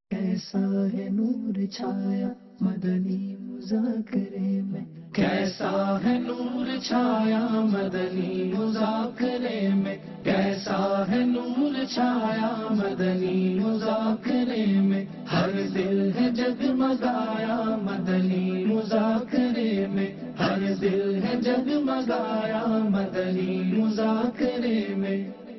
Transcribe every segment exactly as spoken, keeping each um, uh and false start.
کیسا ہے نور چھایا مدنی مذاکرے میں، کیسا ہے نور چھایا مدنی مذاکرے میں، کیسا ہے نور چھایا مدنی مذاکرے میں، ہر دل ہے جگمگایا مدنی مذاکرے میں، ہر دل ہے جگمگایا مدنی مذاکرے میں۔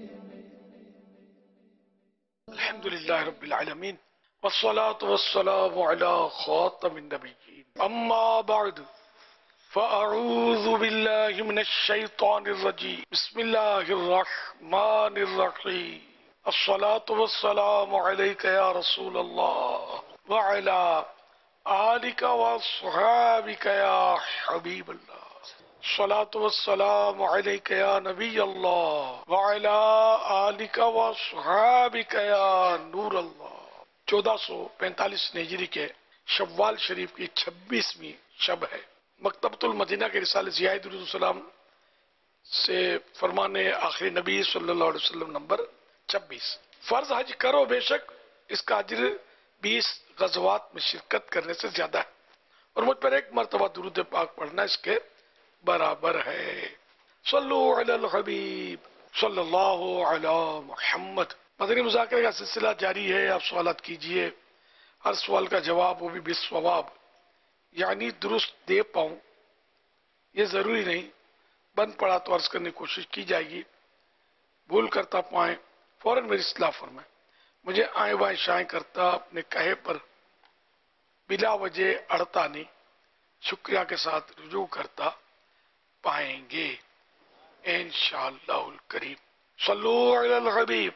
الحمدللہ رب العالمین والصلاة والسلام على خاتم النبیین، اما بعد فاعوذ باللہ من الشیطان الرجیم، بسم اللہ الرحمن الرحیم، الصلاة والسلام علیک یا رسول اللہ وعلی آلک واصحابک یا حبیب اللہ، الصلاة والسلام علیک یا نبی اللہ وعلی آلک واصحابک یا نور اللہ۔ چودہ سو پینتالیس ہجری کے شوال شریف کی چھبیسویں شب ہے۔ مکتبۃ المدینہ کے رسالہ ضیاء درود السلام سے فرمان آخری نبی صلی اللہ علیہ وسلم نمبر چھبیس، فرض حج کرو بے شک اس کا اجر بیس غزوات میں شرکت کرنے سے زیادہ ہے، اور مجھ پر ایک مرتبہ درود پاک پڑھنا اس کے برابر ہے۔ صلو علی الحبیب صلی اللہ علی محمد۔ مدنی مذاکرے کا سلسلہ جاری ہے، آپ سوالات کیجئے، ہر سوال کا جواب وہ بھی بالصواب، یعنی درست دے پاؤں، یہ ضروری نہیں، بند پڑا تو عرض کرنے کی کوشش کی جائے گی، بھول کرتا پائیں فوراً میری اصلاح فرمائیں، مجھے آئیں بائیں شائیں کرتا اپنے کہے پر بلا وجہ اڑتا نہیں، شکریہ کے ساتھ رجوع کرتا پائیں گے انشاءاللہ الکریم۔ صلو علی الحبیب۔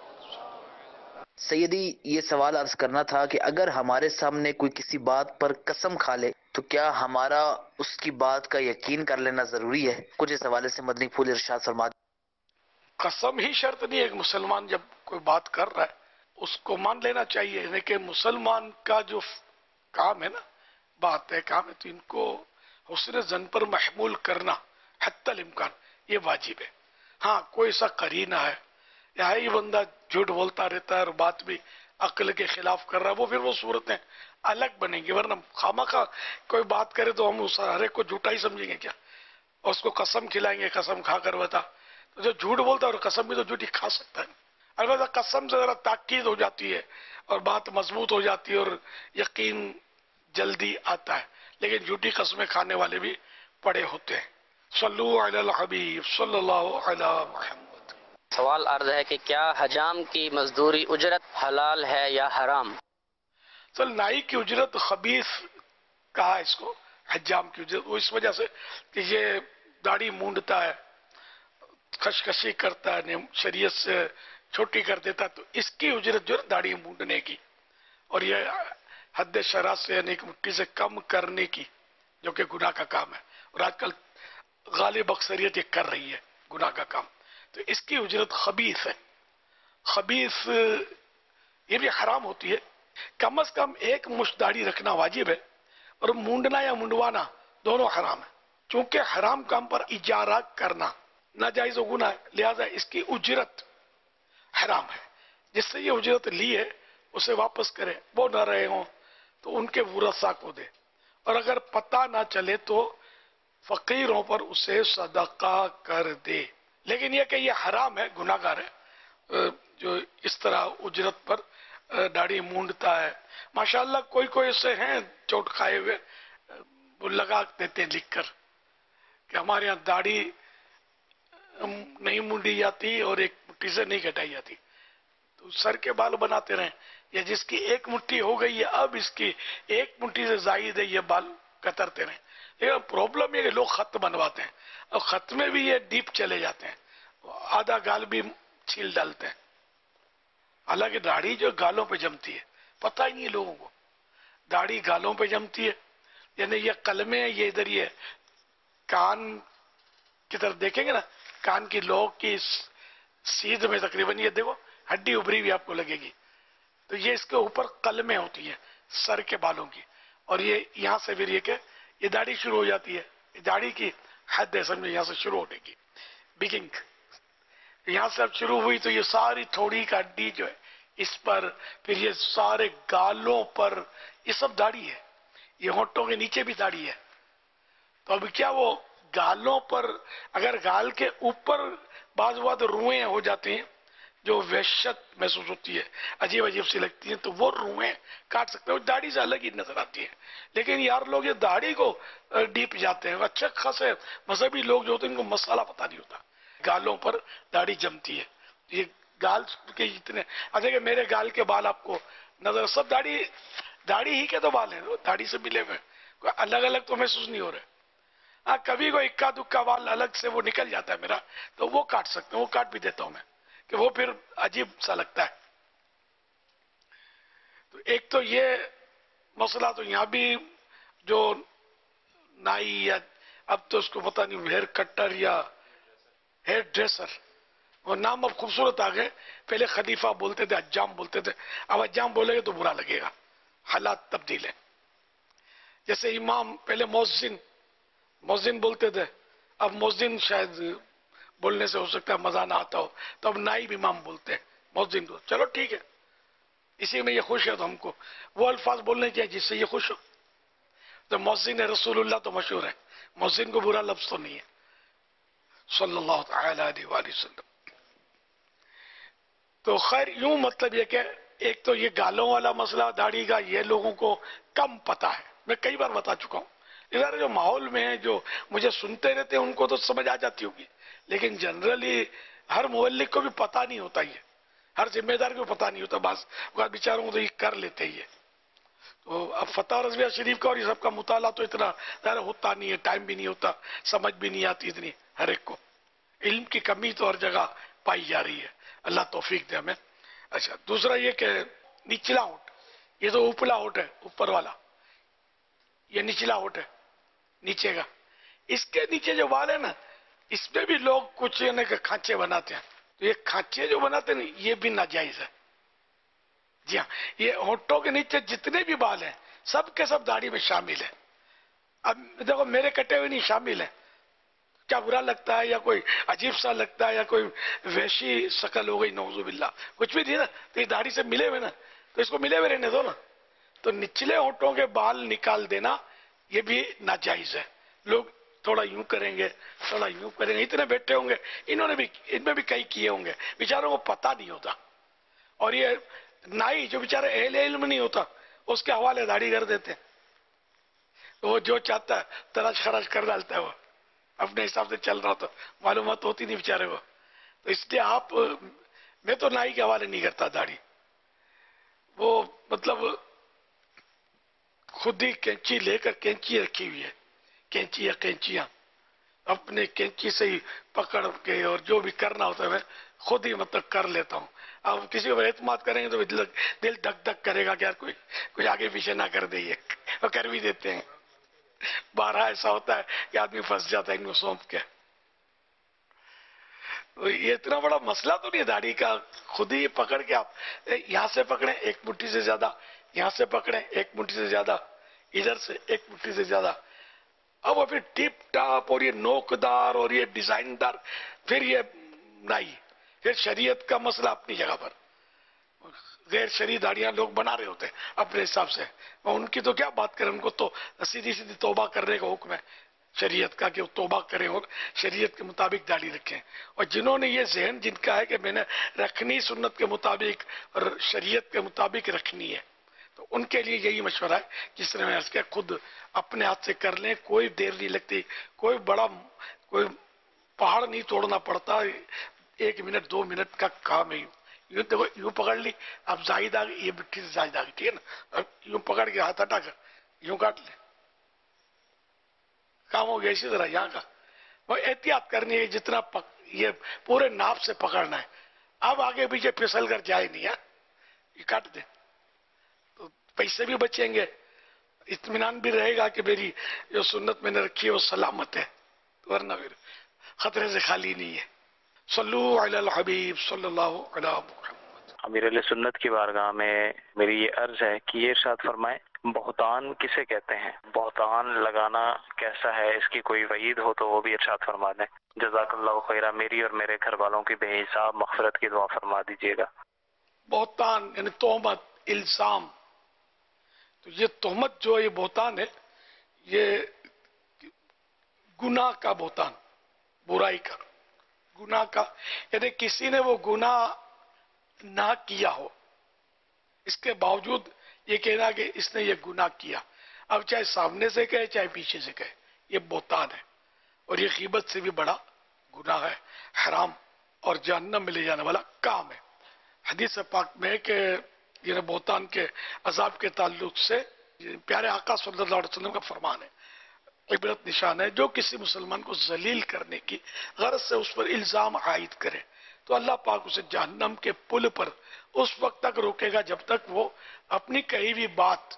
سیدی، یہ سوال عرض کرنا تھا کہ اگر ہمارے سامنے کوئی کسی بات پر قسم کھا لے تو کیا ہمارا اس کی بات کا یقین کر لینا ضروری ہے؟ کچھ اس حوالے سے مدنی پھول ارشاد فرما دیں۔ قسم ہی شرط نہیں ہے، ایک مسلمان جب کوئی بات کر رہا ہے اس کو مان لینا چاہیے، لیکن مسلمان کا جو کام ہے نا، بات ہے، کام ہے، تو ان کو حسن ظن پر محمول کرنا حتی الامکان یہ واجب ہے۔ ہاں کوئی سا قرینہ ہے یا یہ بندہ جھوٹ بولتا رہتا ہے اور بات بھی عقل کے خلاف کر رہا ہے، وہ پھر وہ صورتیں الگ بنیں گی، ورنہ خامخواہ کوئی بات کرے تو ہم اس ہر ایک کو جھوٹا ہی سمجھیں گے کیا، اور اس کو قسم کھلائیں گے، قسم کھا کر بتا، تو جو جھوٹ بولتا ہے اور قسم بھی تو جھوٹی کھا سکتا ہے۔ البتہ قسم سے ذرا تاکید ہو جاتی ہے اور بات مضبوط ہو جاتی ہے اور یقین جلدی آتا ہے، لیکن جھوٹی قسمیں کھانے والے بھی پڑے ہوتے ہیں۔ صلو علی الحبیب صلی اللہ علی محمد۔ سوال عرض ہے کہ کیا حجام کی مزدوری اجرت حلال ہے یا حرام؟ چل نائی کی اجرت خبیث کہا اس کو، حجام کی اجرت، وہ اس وجہ سے کہ یہ داڑھی مونڈتا ہے، خشخشی کرتا ہے، شریعت سے چھوٹی کر دیتا ہے، تو اس کی اجرت جو ہے داڑھی مونڈنے کی، اور یہ حد شرع سے یعنی ایک مٹھی سے کم کرنے کی، جو کہ گناہ کا کام ہے، اور آج کل غالب اکثریت یہ کر رہی ہے گناہ کا کام، تو اس کی اجرت خبیث ہے۔ خبیث یہ بھی حرام ہوتی ہے، کم از کم ایک مشت داڑھی رکھنا واجب ہے، اور مونڈنا یا منڈوانا دونوں حرام ہے، چونکہ حرام کام پر اجارہ کرنا ناجائز و گناہ ہے، لہذا اس کی اجرت حرام ہے۔ جس سے یہ اجرت لی ہے اسے واپس کرے، وہ نہ رہے ہوں تو ان کے ورثاء کو دے، اور اگر پتہ نہ چلے تو فقیروں پر اسے صدقہ کر دے، لیکن یہ کہ یہ حرام ہے، گناہ گار ہے جو اس طرح اجرت پر داڑھی مونڈتا ہے۔ ماشاءاللہ کوئی کوئی ایسے ہیں چوٹ کھائے ہوئے، وہ لگا دیتے ہیں لکھ کر کہ ہمارے یہاں داڑھی نہیں مونڈی جاتی اور ایک مٹھی سے نہیں کٹائی جاتی، تو سر کے بال بناتے رہیں، یا جس کی ایک مٹھی ہو گئی ہے اب اس کی ایک مٹھی سے زائد ہے یہ بال کترتے رہیں، لیکن پرابلم یہ کہ لوگ خط بنواتے ہیں اور خط میں بھی یہ ڈیپ چلے جاتے ہیں، آدھا گال بھی چھیل ڈالتے ہیں، حالانکہ داڑھی جو گالوں پہ جمتی ہے پتہ ہی نہیں لوگوں کو، داڑھی گالوں پہ جمتی ہے، یعنی یہ قلمیں یہ ادھر یہ کان کی طرف دیکھیں گے نا، کان کی لوگ کی سیدھ میں تقریباً یہ دیکھو ہڈی ابری ہوئی آپ کو لگے گی، تو یہ اس کے اوپر قلمیں ہوتی ہیں سر کے بالوں کی، اور یہ یہاں سے پھر یہ کہ یہ داڑھی شروع ہو جاتی ہے، داڑھی کی حد ہے سمجھے یہاں سے شروع ہونے کی، بگنگ یہاں سے اب شروع ہوئی تو یہ ساری تھوڑی کا ہڈی جو ہے اس پر، پھر یہ سارے گالوں پر، یہ سب داڑھی ہے، یہ ہونٹوں کے نیچے بھی داڑھی ہے. تو اب کیا وہ گالوں پر، اگر گال کے اوپر بعض اوقات روئیں ہو جاتی ہیں جو وحشت محسوس ہوتی ہے، عجیب عجیب سی لگتی ہیں، تو وہ روئیں کاٹ سکتے ہیں، وہ داڑھی سے الگ ہی نظر آتی ہیں. لیکن یار لوگ یہ داڑھی کو ڈیپ جاتے ہیں. اچھے خاصے مذہبی لوگ جو ہوتے ہیں ان کو مسئلہ پتہ نہیں ہوتا، گالوں پر داڑھی جمتی ہے. یہ گال کے جتنے، اچھا کہ میرے گال کے بال آپ کو نظر، سب داڑھی داڑھی ہی کے تو بال ہیں، داڑھی سے ملے ہوئے، کوئی الگ الگ تو محسوس نہیں ہو رہے. ہاں کبھی کوئی اکا دکا بال الگ سے وہ نکل جاتا ہے میرا، تو وہ کاٹ سکتے ہیں، وہ کاٹ بھی دیتا ہوں میں، کہ وہ پھر عجیب سا لگتا ہے. تو ایک تو یہ مسئلہ، تو یہاں بھی جو نائی یا اب تو اس کو پتہ نہیں ہیئر کٹر یا ہیئر ڈریسر، وہ نام اب خوبصورت آ گئے. پہلے خلیفہ بولتے تھے، حجام بولتے تھے، اب حجام بولے گے تو برا لگے گا، حالات تبدیل ہیں. جیسے امام پہلے مؤذن مؤذن بولتے تھے، اب مؤذن شاید بولنے سے ہو سکتا ہے مزہ نہ آتا ہو، تو اب نائب امام بولتے ہیں مؤذن کو. چلو ٹھیک ہے، اسی میں یہ خوش ہے تو ہم کو وہ الفاظ بولنے چاہیے جس سے یہ خوش ہو. تو مؤذن رسول اللہ تو مشہور ہے، مؤذن کو برا لفظ تو نہیں ہے، صلی اللہ تعالی علیہ وآلہ وسلم. تو خیر یوں مطلب یہ کہ ایک تو یہ گالوں والا مسئلہ داڑھی کا یہ لوگوں کو کم پتہ ہے، میں کئی بار بتا چکا ہوں. ادھر جو ماحول میں ہیں جو مجھے سنتے رہتے ہیں ان کو تو سمجھ آ جاتی ہوگی، لیکن جنرلی ہر مولک کو بھی پتہ نہیں ہوتا، یہ ہر ذمہ دار کو پتہ نہیں ہوتا. بعض اوقات بیچاروں کو تو یہ کر لیتے ہی ہے. تو اب فتح رضویہ شریف کا اور یہ سب کا مطالعہ تو اتنا ظاہر ہوتا نہیں ہے، ٹائم بھی نہیں ہوتا، سمجھ بھی نہیں آتی اتنی ہر ایک کو. علم کی کمی تو ہر جگہ پائی جا رہی ہے، اللہ توفیق دے ہمیں. اچھا دوسرا یہ کہ نچلا ہونٹ، یہ تو اوپلا ہونٹ ہے، اوپر والا یہ نچلا ہونٹ ہے نیچے کا، اس کے نیچے جو بال ہے نا، اس میں بھی لوگ کچھ یعنی کہ کھانچے بناتے ہیں. تو یہ کھانچے جو بناتے ہیں یہ بھی ناجائز ہے. جی ہاں، یہ ہونٹوں کے نیچے جتنے بھی بال ہیں سب کے سب داڑھی میں شامل ہیں. اب دیکھو میرے کٹے ہوئے نہیں شامل ہیں، کیا برا لگتا ہے یا کوئی عجیب سا لگتا ہے یا کوئی ویشی شکل ہو گئی نعوذ باللہ، کچھ بھی تھی نا، تو یہ داڑھی سے ملے ہوئے نا، تو اس کو ملے ہوئے رہنے دو نا. تو نچلے ہونٹوں کے بال نکال دینا یہ بھی ناجائز ہے. لوگ تھوڑا یوں کریں گے، تھوڑا یوں کریں گے، اتنے بیٹھے ہوں گے، انہوں نے بھی ان میں بھی کئی کیے ہوں گے، بیچاروں کو پتہ نہیں ہوتا. اور یہ نائی جو بیچارے اہل علم نہیں ہوتا اس کے حوالے داڑھی کر دیتے ہیں، وہ جو چاہتا ہے تراش خراش کر ڈالتا ہے، وہ اپنے حساب سے چل رہا ہوتا، معلومات ہوتی نہیں بیچارے کو. تو اس لیے آپ، میں تو نائی کے حوالے نہیں کرتا داڑھی، وہ مطلب خود ہی کینچی لے کر، کینچی رکھی ہوئی ہے، کینچی یا کینچیاں اپنے کینچی سے ہی پکڑ کے اور جو بھی کرنا ہوتا ہے میں خود ہی مطلب کر لیتا ہوں. اب کسی کو اعتماد کریں گے تو دل دھک دھک کرے گا کہ یار کوئی کچھ آگے پیچھے نہ کر دے، وہ کر بھی دیتے ہیں. بارہ ایسا ہوتا ہے کہ آدمی پھنس جاتا ہے ان کو سونپ کے. یہ اتنا بڑا مسئلہ تو نہیں ہے داڑھی کا، خود ہی پکڑ کے آپ یہاں سے پکڑیں ایک مٹھی سے زیادہ، یہاں سے پکڑیں ایک مٹھی سے زیادہ، ادھر سے ایک مٹھی سے زیادہ. اب وہ پھر ٹیپ ٹاپ اور یہ نوکدار اور یہ ڈیزائن دار، پھر یہ نائی، پھر شریعت کا مسئلہ اپنی جگہ پر. غیر شرعی داڑیاں لوگ بنا رہے ہوتے ہیں اپنے حساب سے، ان کی تو کیا بات کریں، ان کو تو سیدھی سیدھی توبہ کرنے کا حکم ہے شریعت کا کہ وہ توبہ کریں اور شریعت کے مطابق داڑھی رکھیں. اور جنہوں نے یہ ذہن جن کا ہے کہ میں نے رکھنی سنت کے مطابق اور شریعت کے مطابق رکھنی ہے، تو ان کے لیے یہی مشورہ ہے جس طرح میں اس کے خود اپنے ہاتھ سے کر لیں، کوئی دیر نہیں لگتی، کوئی بڑا کوئی پہاڑ نہیں توڑنا پڑتا، ایک منٹ دو منٹ کا کام ہے. یوں دیکھو یوں پکڑ لی، اب زائد آ گئی، یہ مٹھی سے زائد آ گئی، ٹھیک ہے نا، اب یوں پکڑ کے ہاتھ ہٹا کر یوں کاٹ لیں، کام ہو گیا. اسی طرح یہاں کا وہ احتیاط کرنی ہے، جتنا پک یہ پورے ناپ سے پکڑنا ہے. اب آگے پیچھے پھسل کر جائے نہیں ہے، یہ کاٹ دیں تو پیسے بھی بچیں گے، اطمینان بھی رہے گا کہ میری جو سنت میں نے رکھی ہے وہ سلامت ہے، ورنہ پھر خطرے سے خالی نہیں ہے. صلو علی الحبیب صلی اللہ علیہ محمد. امیر علیہ سنت کی بارگاہ میں میری یہ عرض ہے کہ یہ ارشاد فرمائیں بہتان کسے کہتے ہیں، بہتان لگانا کیسا ہے، اس کی کوئی وعید ہو تو وہ بھی ارشاد فرما دیں. جزاک اللہ خیرہ. میری اور میرے گھر والوں کی بے حساب مغفرت کی دعا فرما دیجیے گا. بہتان یعنی تہمت، الزام. تو یہ تہمت جو ہے یہ بہتان ہے، یہ گناہ کا بہتان، برائی کا، گناہ کا، یعنی کسی نے وہ گناہ نہ کیا ہو، اس کے باوجود یہ کہنا کہ اس نے یہ گناہ کیا، اب چاہے سامنے سے کہے چاہے پیچھے سے کہے، یہ بہتان ہے. اور یہ غیبت سے بھی بڑا گناہ ہے، حرام اور جہنم میں لے جانے والا کام ہے. حدیث پاک میں ہے کہ یہ بہتان کے عذاب کے تعلق سے پیارے آقا صلی اللہ علیہ وسلم کا فرمان ہے، عبرت نشان ہے، جو کسی مسلمان کو ذلیل کرنے کی غرض سے اس پر الزام عائد کرے تو اللہ پاک اسے جہنم کے پل پر اس وقت تک روکے گا جب تک وہ اپنی کہی ہوئی بات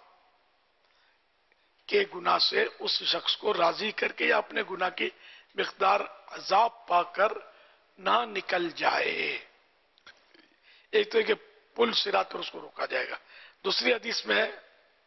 کے گناہ سے اس شخص کو راضی کر کے یا اپنے گناہ کی مقدار عذاب پا کر نہ نکل جائے. ایک تو کہ پل صراط پر اس کو روکا جائے گا. دوسری حدیث میں ہے،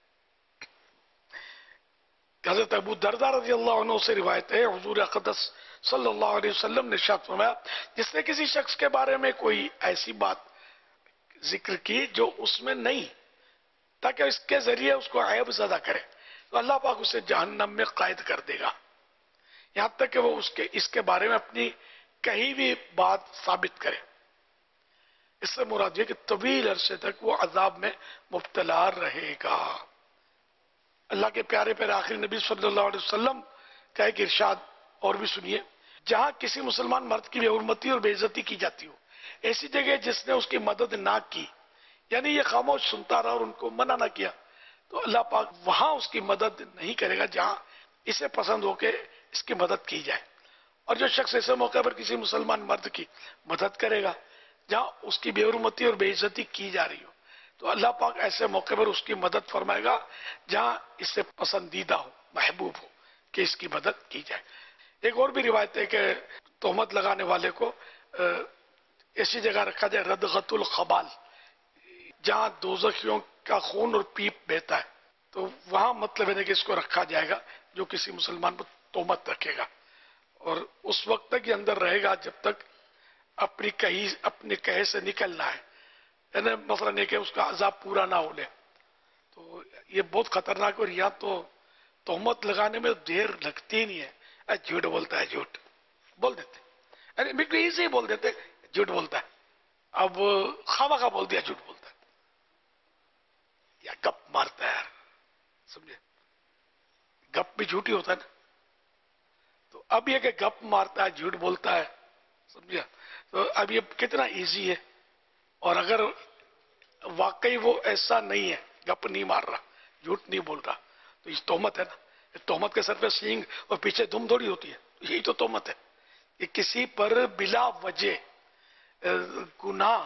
حضرت ابو درداء رضی اللہ عنہ سے روایت ہے، حضور اقدس صلی اللہ علیہ وسلم نے ارشاد فرمایا، جس نے کسی شخص کے بارے میں کوئی ایسی بات ذکر کی جو اس میں نہیں، تاکہ اس کے ذریعے اس کو عیب زدہ کرے، تو اللہ پاک اسے جہنم میں قائد کر دے گا، یہاں تک کہ وہ اس کے اس کے بارے میں اپنی کہی بھی بات ثابت کرے. اس سے مراد یہ کہ طویل عرصے تک وہ عذاب میں مبتلا رہے گا. اللہ کے پیارے پیارے آخری نبی صلی اللہ علیہ وسلم کا ایک ارشاد اور بھی سنیے، جہاں کسی مسلمان مرد کی بے حرمتی اور بے عزتی کی جاتی ہو، ایسی جگہ جس نے اس کی مدد نہ کی، یعنی یہ خاموش سنتا رہا اور ان کو منع نہ کیا، تو اللہ پاک وہاں اس کی مدد نہیں کرے گا جہاں اسے پسند ہو کے اس کی مدد کی جائے. اور جو شخص ایسے موقع پر کسی مسلمان مرد کی مدد کرے گا جہاں اس کی بے حرمتی اور بے عزتی کی جا رہی ہو، تو اللہ پاک ایسے موقع پر اس کی مدد فرمائے گا جہاں اس سے پسندیدہ ہو، محبوب ہو کہ اس کی مدد کی جائے. ایک اور بھی روایت ہے کہ تہمت لگانے والے کو ایسی جگہ رکھا جائے، ردغت الخبال، جہاں دوزخیوں کا خون اور پیپ بہتا ہے، تو وہاں مطلب ہے کہ اس کو رکھا جائے گا جو کسی مسلمان پر تہمت رکھے گا، اور اس وقت تک یہ اندر رہے گا جب تک اپنی کہی اپنے کہے سے نکلنا ہے، یعنی مثلا یہ کہ اس کا عذاب پورا نہ ہو لے. تو یہ بہت خطرناک، اور یہاں تو تہمت لگانے میں دیر لگتی نہیں ہے، جھوٹ بولتا ہے، جھوٹ بول دیتے، یعنی بالکل ایزی بول دیتے جھوٹ بولتا ہے، اب خواہ خواہ بول دیا جھوٹ بولتا ہے، یا گپ مارتا ہے، سمجھے، گپ بھی جھوٹی ہوتا ہے نا. تو اب یہ کہ گپ مارتا ہے، جھوٹ بولتا ہے، سمجھا، تو اب یہ کتنا ایزی ہے. اور اگر واقعی وہ ایسا نہیں ہے، گپ نہیں مار رہا، جھوٹ نہیں بول رہا، تو یہ تہمت ہے نا. تہمت کے سر پہ سینگ اور پیچھے دم تھوڑی ہوتی ہے، یہی تو تہمت ہے. یہ کسی پر بلا وجہ گناہ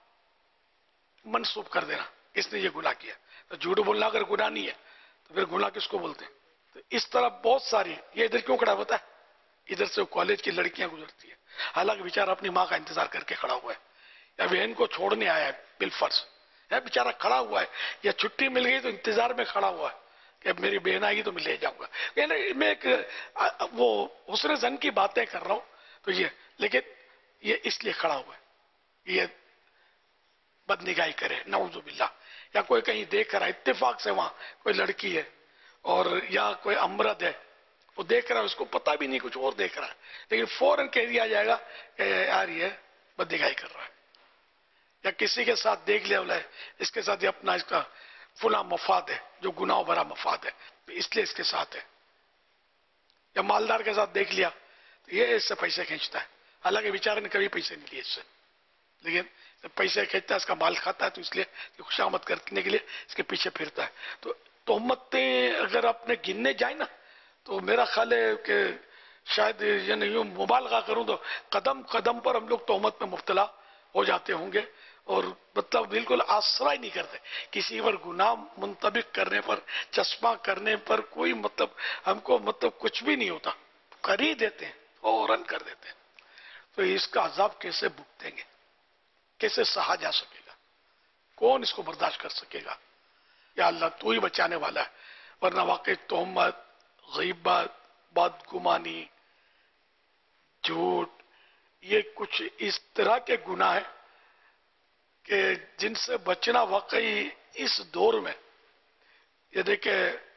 منسوب کر دینا، اس نے یہ گناہ کیا. تو جھوٹ بولنا اگر گناہ نہیں ہے تو پھر گناہ کس کو بولتے ہیں؟ تو اس طرح بہت ساری. یہ ادھر کیوں کھڑا ہوتا ہے؟ ادھر سے کالج کی لڑکیاں گزرتی ہیں، حالانکہ بیچارہ اپنی ماں کا انتظار کر کے کھڑا ہوا ہے، یا بہن کو چھوڑنے آیا ہے بالفرض، ہے بیچارہ کھڑا ہوا ہے، یا چھٹی مل گئی تو انتظار میں کھڑا ہوا ہے کہ اب میری بہن آئے گی تو میں لے جاؤں گا. یعنی میں ایک وہ حسن زن کی باتیں کر رہا ہوں، تو یہ لیکن یہ اس لیے کھڑا ہوا ہے، یہ بد نگاہی کرے، نعوذ باللہ، یا کوئی کہیں دیکھ رہا ہے، اتفاق سے وہاں کوئی لڑکی ہے اور یا کوئی امرد ہے، وہ دیکھ رہا ہے، اس کو پتہ بھی نہیں، کچھ اور دیکھ رہا ہے، لیکن فوراً کہہ دیا جائے گا کہ یار یہ بد نگاہی کر رہا ہے. یا کسی کے ساتھ دیکھ لیا بولا ہے اس کے ساتھ یہ اپنا اس کا فلاں مفاد ہے جو گناہ بھرا مفاد ہے، تو اس لیے اس کے ساتھ ہے. یا مالدار کے ساتھ دیکھ لیا تو یہ اس سے پیسے کھینچتا ہے، حالانکہ بیچارے نے کبھی پیسے نہیں لیے اس سے، لیکن جب پیسے کھینچتا ہے اس کا مال کھاتا ہے تو اس لیے خوشامد کرنے کے لیے اس کے پیچھے پھرتا ہے. تو تہمتیں اگر اپنے گننے جائیں نا تو میرا خیال ہے کہ شاید یعنی یوں مبالغہ کروں تو قدم قدم پر ہم لوگ تہمت میں مبتلا ہو جاتے ہوں گے، اور مطلب بالکل آسرا ہی نہیں کرتے کسی پر گناہ منطبق کرنے پر، چشمہ کرنے پر، کوئی مطلب ہم کو مطلب کچھ بھی نہیں ہوتا، کر ہی دیتے ہیں، فوراً کر دیتے ہیں. تو اس کا عذاب کیسے بھگتیں گے، کیسے سہا جا سکے گا، کون اس کو برداشت کر سکے گا؟ یا اللہ تو ہی بچانے والا ہے. ورنہ واقعی تہمت، غیبت، بدگمانی، جھوٹ، یہ کچھ اس طرح کے گناہ ہیں کہ جن سے بچنا واقعی اس دور میں یہ دیکھیں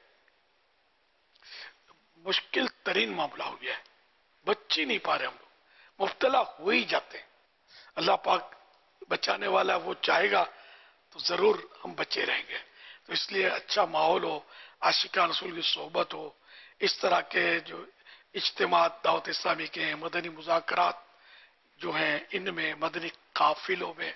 مشکل ترین معاملہ ہو گیا ہے. بچ ہی نہیں پا رہے ہم لوگ، مبتلا ہو ہی جاتے ہیں. اللہ پاک بچانے والا، وہ چاہے گا تو ضرور ہم بچے رہیں گے. تو اس لیے اچھا ماحول ہو، عاشقان رسول کی صحبت ہو، اس طرح کے جو اجتماعات دعوت اسلامی کے ہیں، مدنی مذاکرات جو ہیں، ان میں مدنی قافلوں میں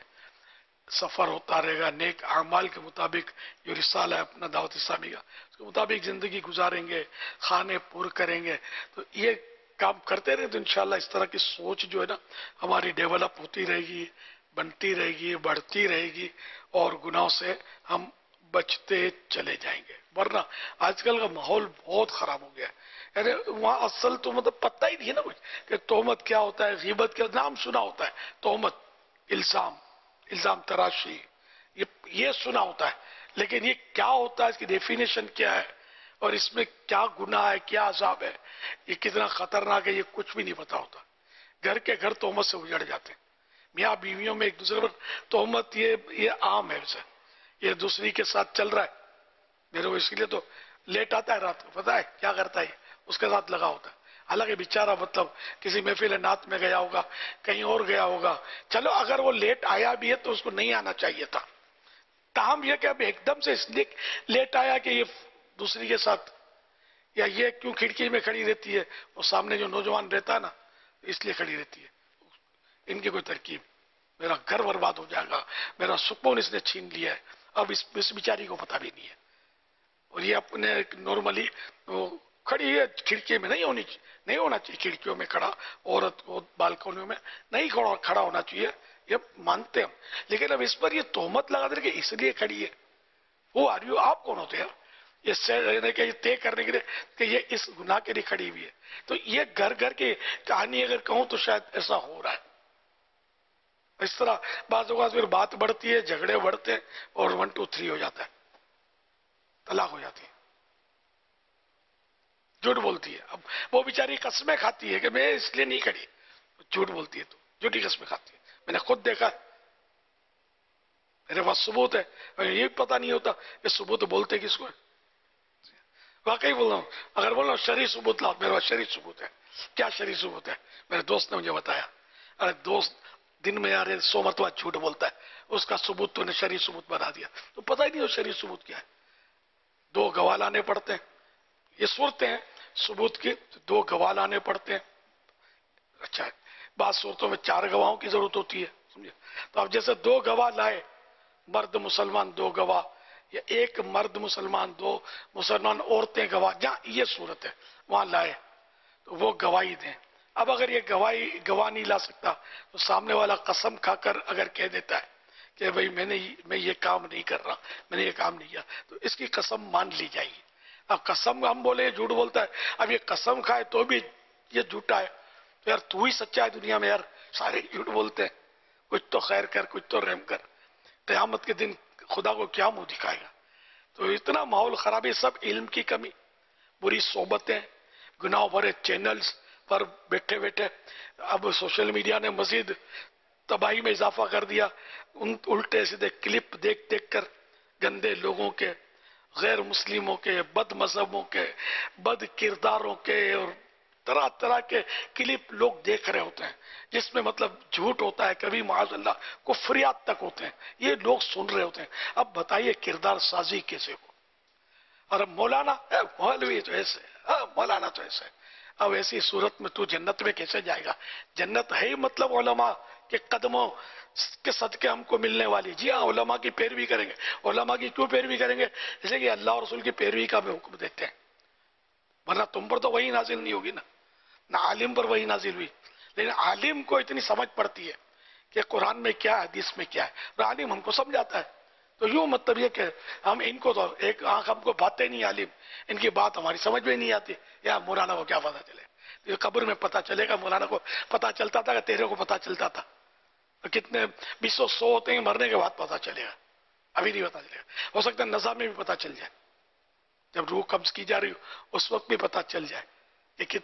سفر ہوتا رہے گا، نیک اعمال کے مطابق جو رسالہ ہے اپنا دعوت اسلامی کا، اس کے مطابق زندگی گزاریں گے، کھانے پور کریں گے. تو یہ کام کرتے رہے تو انشاءاللہ اس طرح کی سوچ جو ہے نا ہماری ڈیولپ ہوتی رہے گی، بنتی رہے گی، بڑھتی رہے گی، اور گناہوں سے ہم بچتے چلے جائیں گے. ورنہ آج کل کا ماحول بہت خراب ہو گیا ہے. یعنی وہاں اصل تو مطلب پتہ ہی نہیں ہے نا کچھ کہ تہمت کیا ہوتا ہے، غیبت کیا، نام سنا ہوتا ہے، تہمت، الزام، الزام تراشی، یہ یہ سنا ہوتا ہے، لیکن یہ کیا ہوتا ہے، اس کی ڈیفینیشن کیا ہے، اور اس میں کیا گناہ ہے، کیا عذاب ہے، یہ کتنا خطرناک ہے، یہ کچھ بھی نہیں پتا ہوتا. گھر کے گھر تہمت سے اجڑ جاتے ہیں. میاں بیویوں میں ایک دوسرے پر تہمت، یہ یہ عام ہے. اسے یہ دوسری کے ساتھ چل رہا ہے، میرے کو اس لیے تو لیٹ آتا ہے رات کو، پتا ہے کیا کرتا ہے، اس کے ساتھ لگا ہوتا ہے. حالانکہ بیچارہ مطلب کسی محفل نعت میں گیا ہوگا، کہیں اور گیا ہوگا. چلو اگر وہ لیٹ آیا بھی ہے تو اس کو نہیں آنا چاہیے تھا. تاہم یہ کہ اب ایک دم سے اس لیے لیٹ آیا کہ یہ دوسری کے ساتھ، یا یہ کیوں کھڑکی میں کھڑی رہتی ہے، وہ سامنے جو نوجوان رہتا ہے نا اس لیے کھڑی رہتی ہے. ان کی کوئی ترکیب، میرا گھر برباد ہو جائے گا، میرا سکون اس نے چھین لیا ہے. اب اس اس بیچاری کو پتہ بھی نہیں ہے، اور یہ اپنے نارملی کھڑی ہے کھڑکی میں، نہیں ہونی نہیں ہونا چاہیے کھڑکیوں میں کھڑا، عورت کو بالکنیوں میں نہیں کھڑا کھڑا ہونا چاہیے، یہ مانتے ہم. لیکن اب اس پر یہ تہمت لگا دے کہ اس لیے کھڑی ہے. وہ آ رہی ہو، آپ کون ہوتے ہیں یہ طے کرنے کے لیے کہ یہ اس گناہ کے لیے کھڑی ہوئی ہے. تو یہ گھر گھر کی کہانی اگر کہوں تو شاید ایسا ہو رہا ہے. اس طرح بعض اوقات پھر بات بڑھتی ہے، جھگڑے بڑھتے ہیں، اور ون ٹو تھری ہو جاتا ہے، طلاق ہو جاتی ہے. جھوٹ بولتی ہے. اب وہ بیچاری قسمیں کھاتی ہے کہ میں اس لیے نہیں کھڑی، جھوٹ بولتی ہے، تو جھوٹی قسمیں کھاتی ہے. میں نے خود دیکھا، میرے پاس ثبوت ہے. یہ پتہ نہیں ہوتا کہ ثبوت بولتے کس کو ہے. واقعی بول رہا ہوں، اگر بول رہا ہوں شرعی ثبوت لاؤ، میرے پاس شرعی ثبوت ہے. کیا شرعی ثبوت ہے؟ میرے دوست نے مجھے بتایا. ارے دوست دن میں یار سو مرتبہ جھوٹ بولتا ہے، اس کا ثبوت تو نے شرعی ثبوت بنا دیا. تو پتہ ہی نہیں ہو شرعی ثبوت کیا ہے. دو گواہ لانے پڑتے ہیں، یہ صورتیں ہیں ثبوت کی، دو گواہ لانے پڑتے ہیں. اچھا ہے، بعض صورتوں میں چار گواہوں کی ضرورت ہوتی ہے، سمجھے. تو اب جیسے دو گواہ لائے، مرد مسلمان دو گواہ، یا ایک مرد مسلمان دو مسلمان عورتیں گواہ، جہاں یہ صورت ہے وہاں لائے تو وہ گواہی دیں. اب اگر یہ گواہی گواہ نہیں لا سکتا تو سامنے والا قسم کھا کر اگر کہہ دیتا ہے کہ بھئی میں نے میں یہ کام نہیں کر رہا، میں نے یہ کام نہیں کیا، تو اس کی قسم مان لی جائے گی. اب قسم ہم بولے یہ جھوٹ بولتا ہے، اب یہ قسم کھائے تو بھی یہ جھوٹا ہے. تو یار تو ہی سچا ہے دنیا میں، یار سارے جھوٹ بولتے ہیں. کچھ تو خیر کر، کچھ تو رحم کر. قیامت کے دن خدا کو کیا منہ دکھائے گا. تو اتنا ماحول خراب ہے، سب علم کی کمی، بری صحبتیں، گناہ بھرے چینلز پر بیٹھے بیٹھے. اب سوشل میڈیا نے مزید تباہی میں اضافہ کر دیا. ان الٹے سیدھے کلپ دیکھ دیکھ کر گندے لوگوں کے، غیر مسلموں کے، بد مذہبوں کے، بد کرداروں کے، اور طرح طرح کے کلپ لوگ دیکھ رہے ہوتے ہیں جس میں مطلب جھوٹ ہوتا ہے، کبھی معاذ اللہ کفریات تک ہوتے ہیں، یہ لوگ سن رہے ہوتے ہیں. اب بتائیے کردار سازی کیسے ہو. اور اب مولانا مولوی تو ایسے، ہاں مولانا تو ایسے. اب ایسی صورت میں تو جنت میں کیسے جائے گا؟ جنت ہے ہی مطلب علماء کے قدموں کے صدقے ہم کو ملنے والی. جی ہاں، علماء کی پیروی کریں گے. علماء کی کیوں پیروی کریں گے؟ اس لیے کہ اللہ اور رسول کی پیروی کا بھی حکم دیتے ہیں، ورنہ تم پر تو وہی نازل نہیں ہوگی نا، نہ عالم پر وہی نازل ہوئی. لیکن عالم کو اتنی سمجھ پڑتی ہے کہ قرآن میں کیا، حدیث میں کیا ہے، اور عالم ہم کو سمجھاتا ہے. تو یوں مطلب یہ کہ ہم ان کو تو ایک آنکھ ہم کو باتیں نہیں، عالم ان کی بات ہماری سمجھ میں نہیں آتی. یا مولانا کو کیا پتا چلے؟ یہ قبر میں پتا چلے گا. مولانا کو پتا چلتا تھا کہ تیرے کو پتا چلتا تھا. کتنے بیسو سو ہوتے ہیں، مرنے کے بعد پتا چلے گا، ابھی نہیں پتا چلے گا. ہو سکتا ہے نظام میں بھی پتا چل جائے، جب روح قبض کی جا رہی ہو اس وقت بھی پتا چل جائے کہ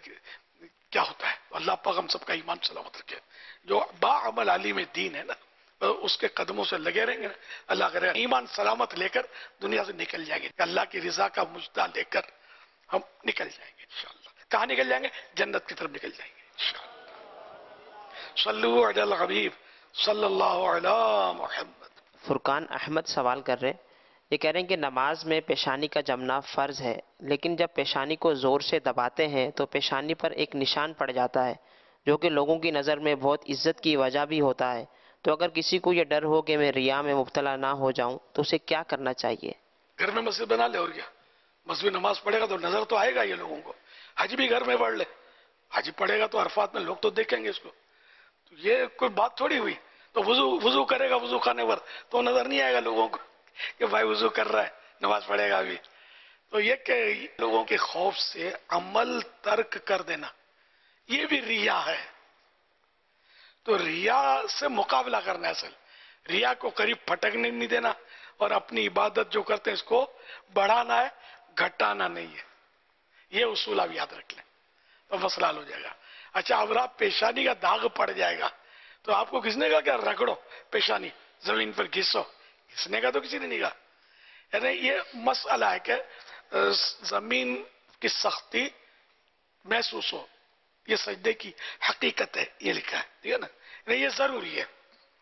کیا ہوتا ہے. اللہ پاک ہم سب کا ایمان سلامت رکھے. جو با عمل عالم دین ہے نا، اس کے قدموں سے لگے رہیں گے، اللہ کرے ایمان سلامت لے کر دنیا سے نکل جائیں گے، اللہ کی رضا کا مجدہ لے کر ہم نکل جائیں گے انشاءاللہ۔ کہاں نکل جائیں گے؟ جنت کی طرف نکل جائیں گے انشاءاللہ۔ صلو علی الحبیب صلی اللہ علی محمد۔ فرقان احمد سوال کر رہے ہیں، یہ کہہ رہے ہیں کہ نماز میں پیشانی کا جمنا فرض ہے، لیکن جب پیشانی کو زور سے دباتے ہیں تو پیشانی پر ایک نشان پڑ جاتا ہے جو کہ لوگوں کی نظر میں بہت عزت کی وجہ بھی ہوتا ہے، تو اگر کسی کو یہ ڈر ہو کہ میں ریا میں مبتلا نہ ہو جاؤں تو اسے کیا کرنا چاہیے؟ گھر میں مسجد بنا لے، اور کیا، مسجد نماز پڑھے گا تو نظر تو آئے گا یہ لوگوں کو، حج بھی گھر میں پڑھ لے، حج پڑھے گا تو عرفات میں لوگ تو دیکھیں گے اس کو، تو یہ کوئی بات تھوڑی ہوئی، تو وضو وضو کرے گا وضو خانے پر تو نظر نہیں آئے گا لوگوں کو کہ بھائی وضو کر رہا ہے، نماز پڑھے گا ابھی۔ تو یہ کہ لوگوں کے خوف سے عمل ترک کر دینا یہ بھی ریا ہے، تو ریا سے مقابلہ کرنا ہے، اصل ریا کو قریب پھٹکنے نہیں دینا، اور اپنی عبادت جو کرتے ہیں اس کو بڑھانا ہے، گھٹانا نہیں ہے، یہ اصول آپ یاد رکھ لیں تو مسئلہ حل ہو جائے گا۔ اچھا اب آپ پیشانی کا داغ پڑ جائے گا تو آپ کو کس نے کہا کہ رگڑو پیشانی زمین پر گھسو؟ کس نے کہا؟ تو کسی نے نہیں کہا۔ یعنی یہ مسئلہ ہے کہ زمین کی سختی محسوس ہو، یہ سجدے کی حقیقت ہے، یہ لکھا ہے، ٹھیک ہے نا، یعنی یہ ضروری ہے۔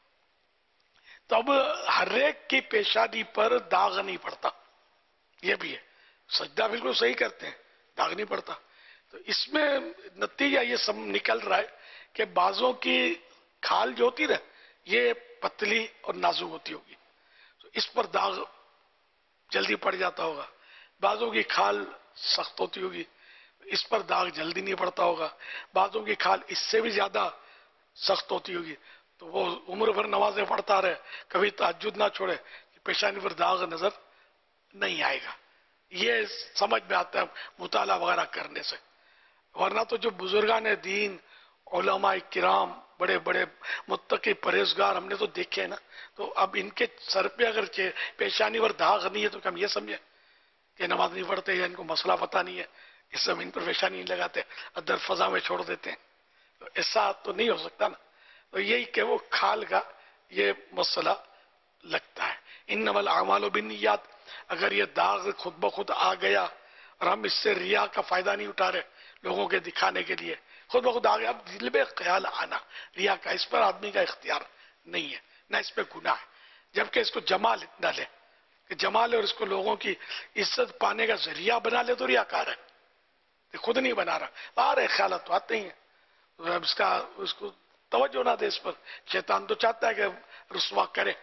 تو اب ہر ایک کی پیشانی پر داغ نہیں پڑتا، یہ بھی ہے، سجدہ بالکل صحیح کرتے ہیں، داغ نہیں پڑتا۔ تو اس میں نتیجہ یہ سب نکل رہا ہے کہ بعضوں کی کھال جو ہوتی نا یہ پتلی اور نازک ہوتی ہوگی تو اس پر داغ جلدی پڑ جاتا ہوگا، بعضوں کی کھال سخت ہوتی ہوگی اس پر داغ جلدی نہیں پڑتا ہوگا، بعضوں کی کھال اس سے بھی زیادہ سخت ہوتی ہوگی تو وہ عمر بھر نمازیں پڑھتا رہے، کبھی تہجد نہ چھوڑے، پیشانی پر داغ نظر نہیں آئے گا۔ یہ سمجھ میں آتا ہے مطالعہ وغیرہ کرنے سے، ورنہ تو جو بزرگان دین علماء کرام بڑے بڑے متقی پرہیزگار ہم نے تو دیکھے نا، تو اب ان کے سر پہ اگر پیشانی پر داغ نہیں ہے تو ہم یہ سمجھیں کہ نماز نہیں پڑھتے یا ان کو مسئلہ پتہ نہیں ہے، اس زمین پر پیشانی نہیں لگاتے، ادھر فضا میں چھوڑ دیتے ہیں، تو ایسا تو نہیں ہو سکتا نا۔ تو یہی کہ وہ کھال کا یہ مسئلہ لگتا ہے۔ انما الاعمال بالنیات، اگر یہ داغ خود بخود آ گیا اور ہم اس سے ریا کا فائدہ نہیں اٹھا رہے لوگوں کے دکھانے کے لیے، خود بخود آ گیا، اب دل میں خیال آنا ریا کا، اس پر آدمی کا اختیار نہیں ہے، نہ اس پہ گناہ ہے، جبکہ اس کو جمال نہ لے کہ جمال اور اس کو لوگوں کی عزت پانے کا ذریعہ بنا لے تو ریاکار ہے، خود نہیں بنا رہا، آ رہے خیالات تو آتے ہی ہیں، تو اب اس کا اس کو توجہ نہ دے اس پر، شیطان تو چاہتا ہے کہ رسوا کرے،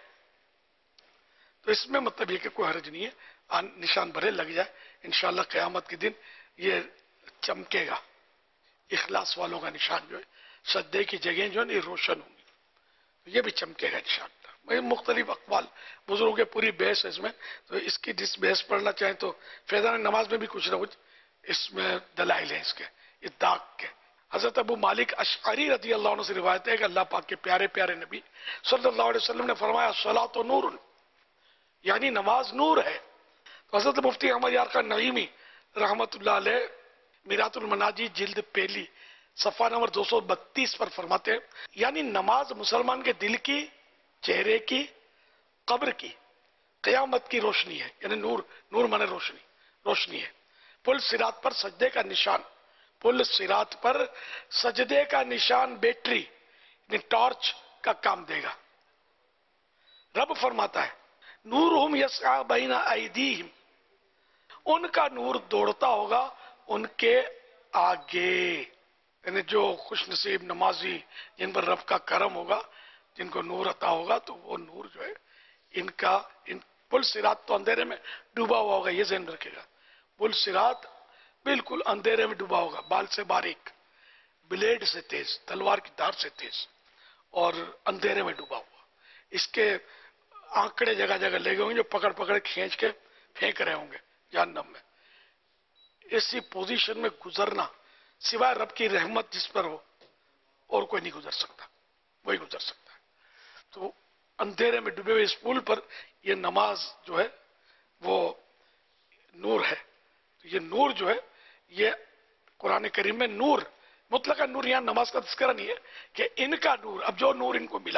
تو اس میں مطلب یہ کہ کوئی حرج نہیں ہے، نشان بھرے لگ جائے، انشاءاللہ قیامت کے دن یہ چمکے گا، اخلاص والوں کا نشان جو ہے، سجدے کی جگہیں جو ہے یہ روشن ہوں گی، یہ بھی چمکے گا انشاءاللہ۔ مختلف اقوال بزرگوں کے پوری بحث ہے اس میں، تو اس کی جس بحث پڑھنا چاہیں تو فیضان نماز میں بھی کچھ نہ کچھ اس میں دلائل ہیں اس کے، یہ داغ کے۔ حضرت ابو مالک اشعری رضی اللہ عنہ سے روایت ہے کہ اللہ پاک کے پیارے پیارے نبی صلی اللہ علیہ وسلم نے فرمایا الصلاۃ نور، یعنی نماز نور ہے۔ تو حضرت مفتی احمد یارقا نعیمی رحمت اللہ علیہ میرات المناجی جلد پہلی صفحہ نمبر دو سو بتیس پر فرماتے ہیں یعنی نماز مسلمان کے دل کی، چہرے کی، قبر کی، قیامت کی روشنی ہے، یعنی نور، نور مانے روشنی، روشنی ہے۔ پل صراط پر سجدے کا نشان، پل صراط پر سجدے کا نشان بیٹری یعنی ٹارچ کا کام دے گا۔ رب فرماتا ہے نورہم یسعی بین ایدیہم، ان کا نور دوڑتا ہوگا ان کے آگے، یعنی جو خوش نصیب نمازی جن پر رب کا کرم ہوگا، جن کو نور عطا ہوگا، تو وہ نور جو ہے ان کا، ان پل صراط تو اندھیرے میں ڈوبا ہوا ہوگا، یہ ذہن رکھے گا، پل صراط بالکل اندھیرے میں ڈوبا ہوگا، بال سے باریک، بلیڈ سے تیز، تلوار کی دھار سے تیز، اور اندھیرے میں ڈوبا ہوا، اس کے آنکڑے جگہ جگہ لے گئے ہوں گے جو پکڑ پکڑ کھینچ کے پھینک رہے ہوں گے جہنم میں۔ ایسی پوزیشن میں گزرنا سوائے رب کی رحمت جس پر ہو اور کوئی نہیں گزر سکتا، وہی گزر سکتا ہے۔ تو اندھیرے میں ڈوبے ہوئے اس پل پر یہ نماز جو ہے وہ نور ہے۔ تو یہ نور جو ہے یہ قرآن کریم میں نور، مطلقہ نور، یہاں نماز کا تذکرہ نہیں ہے کہ ان کا نور، اب جو نور ان کو ملا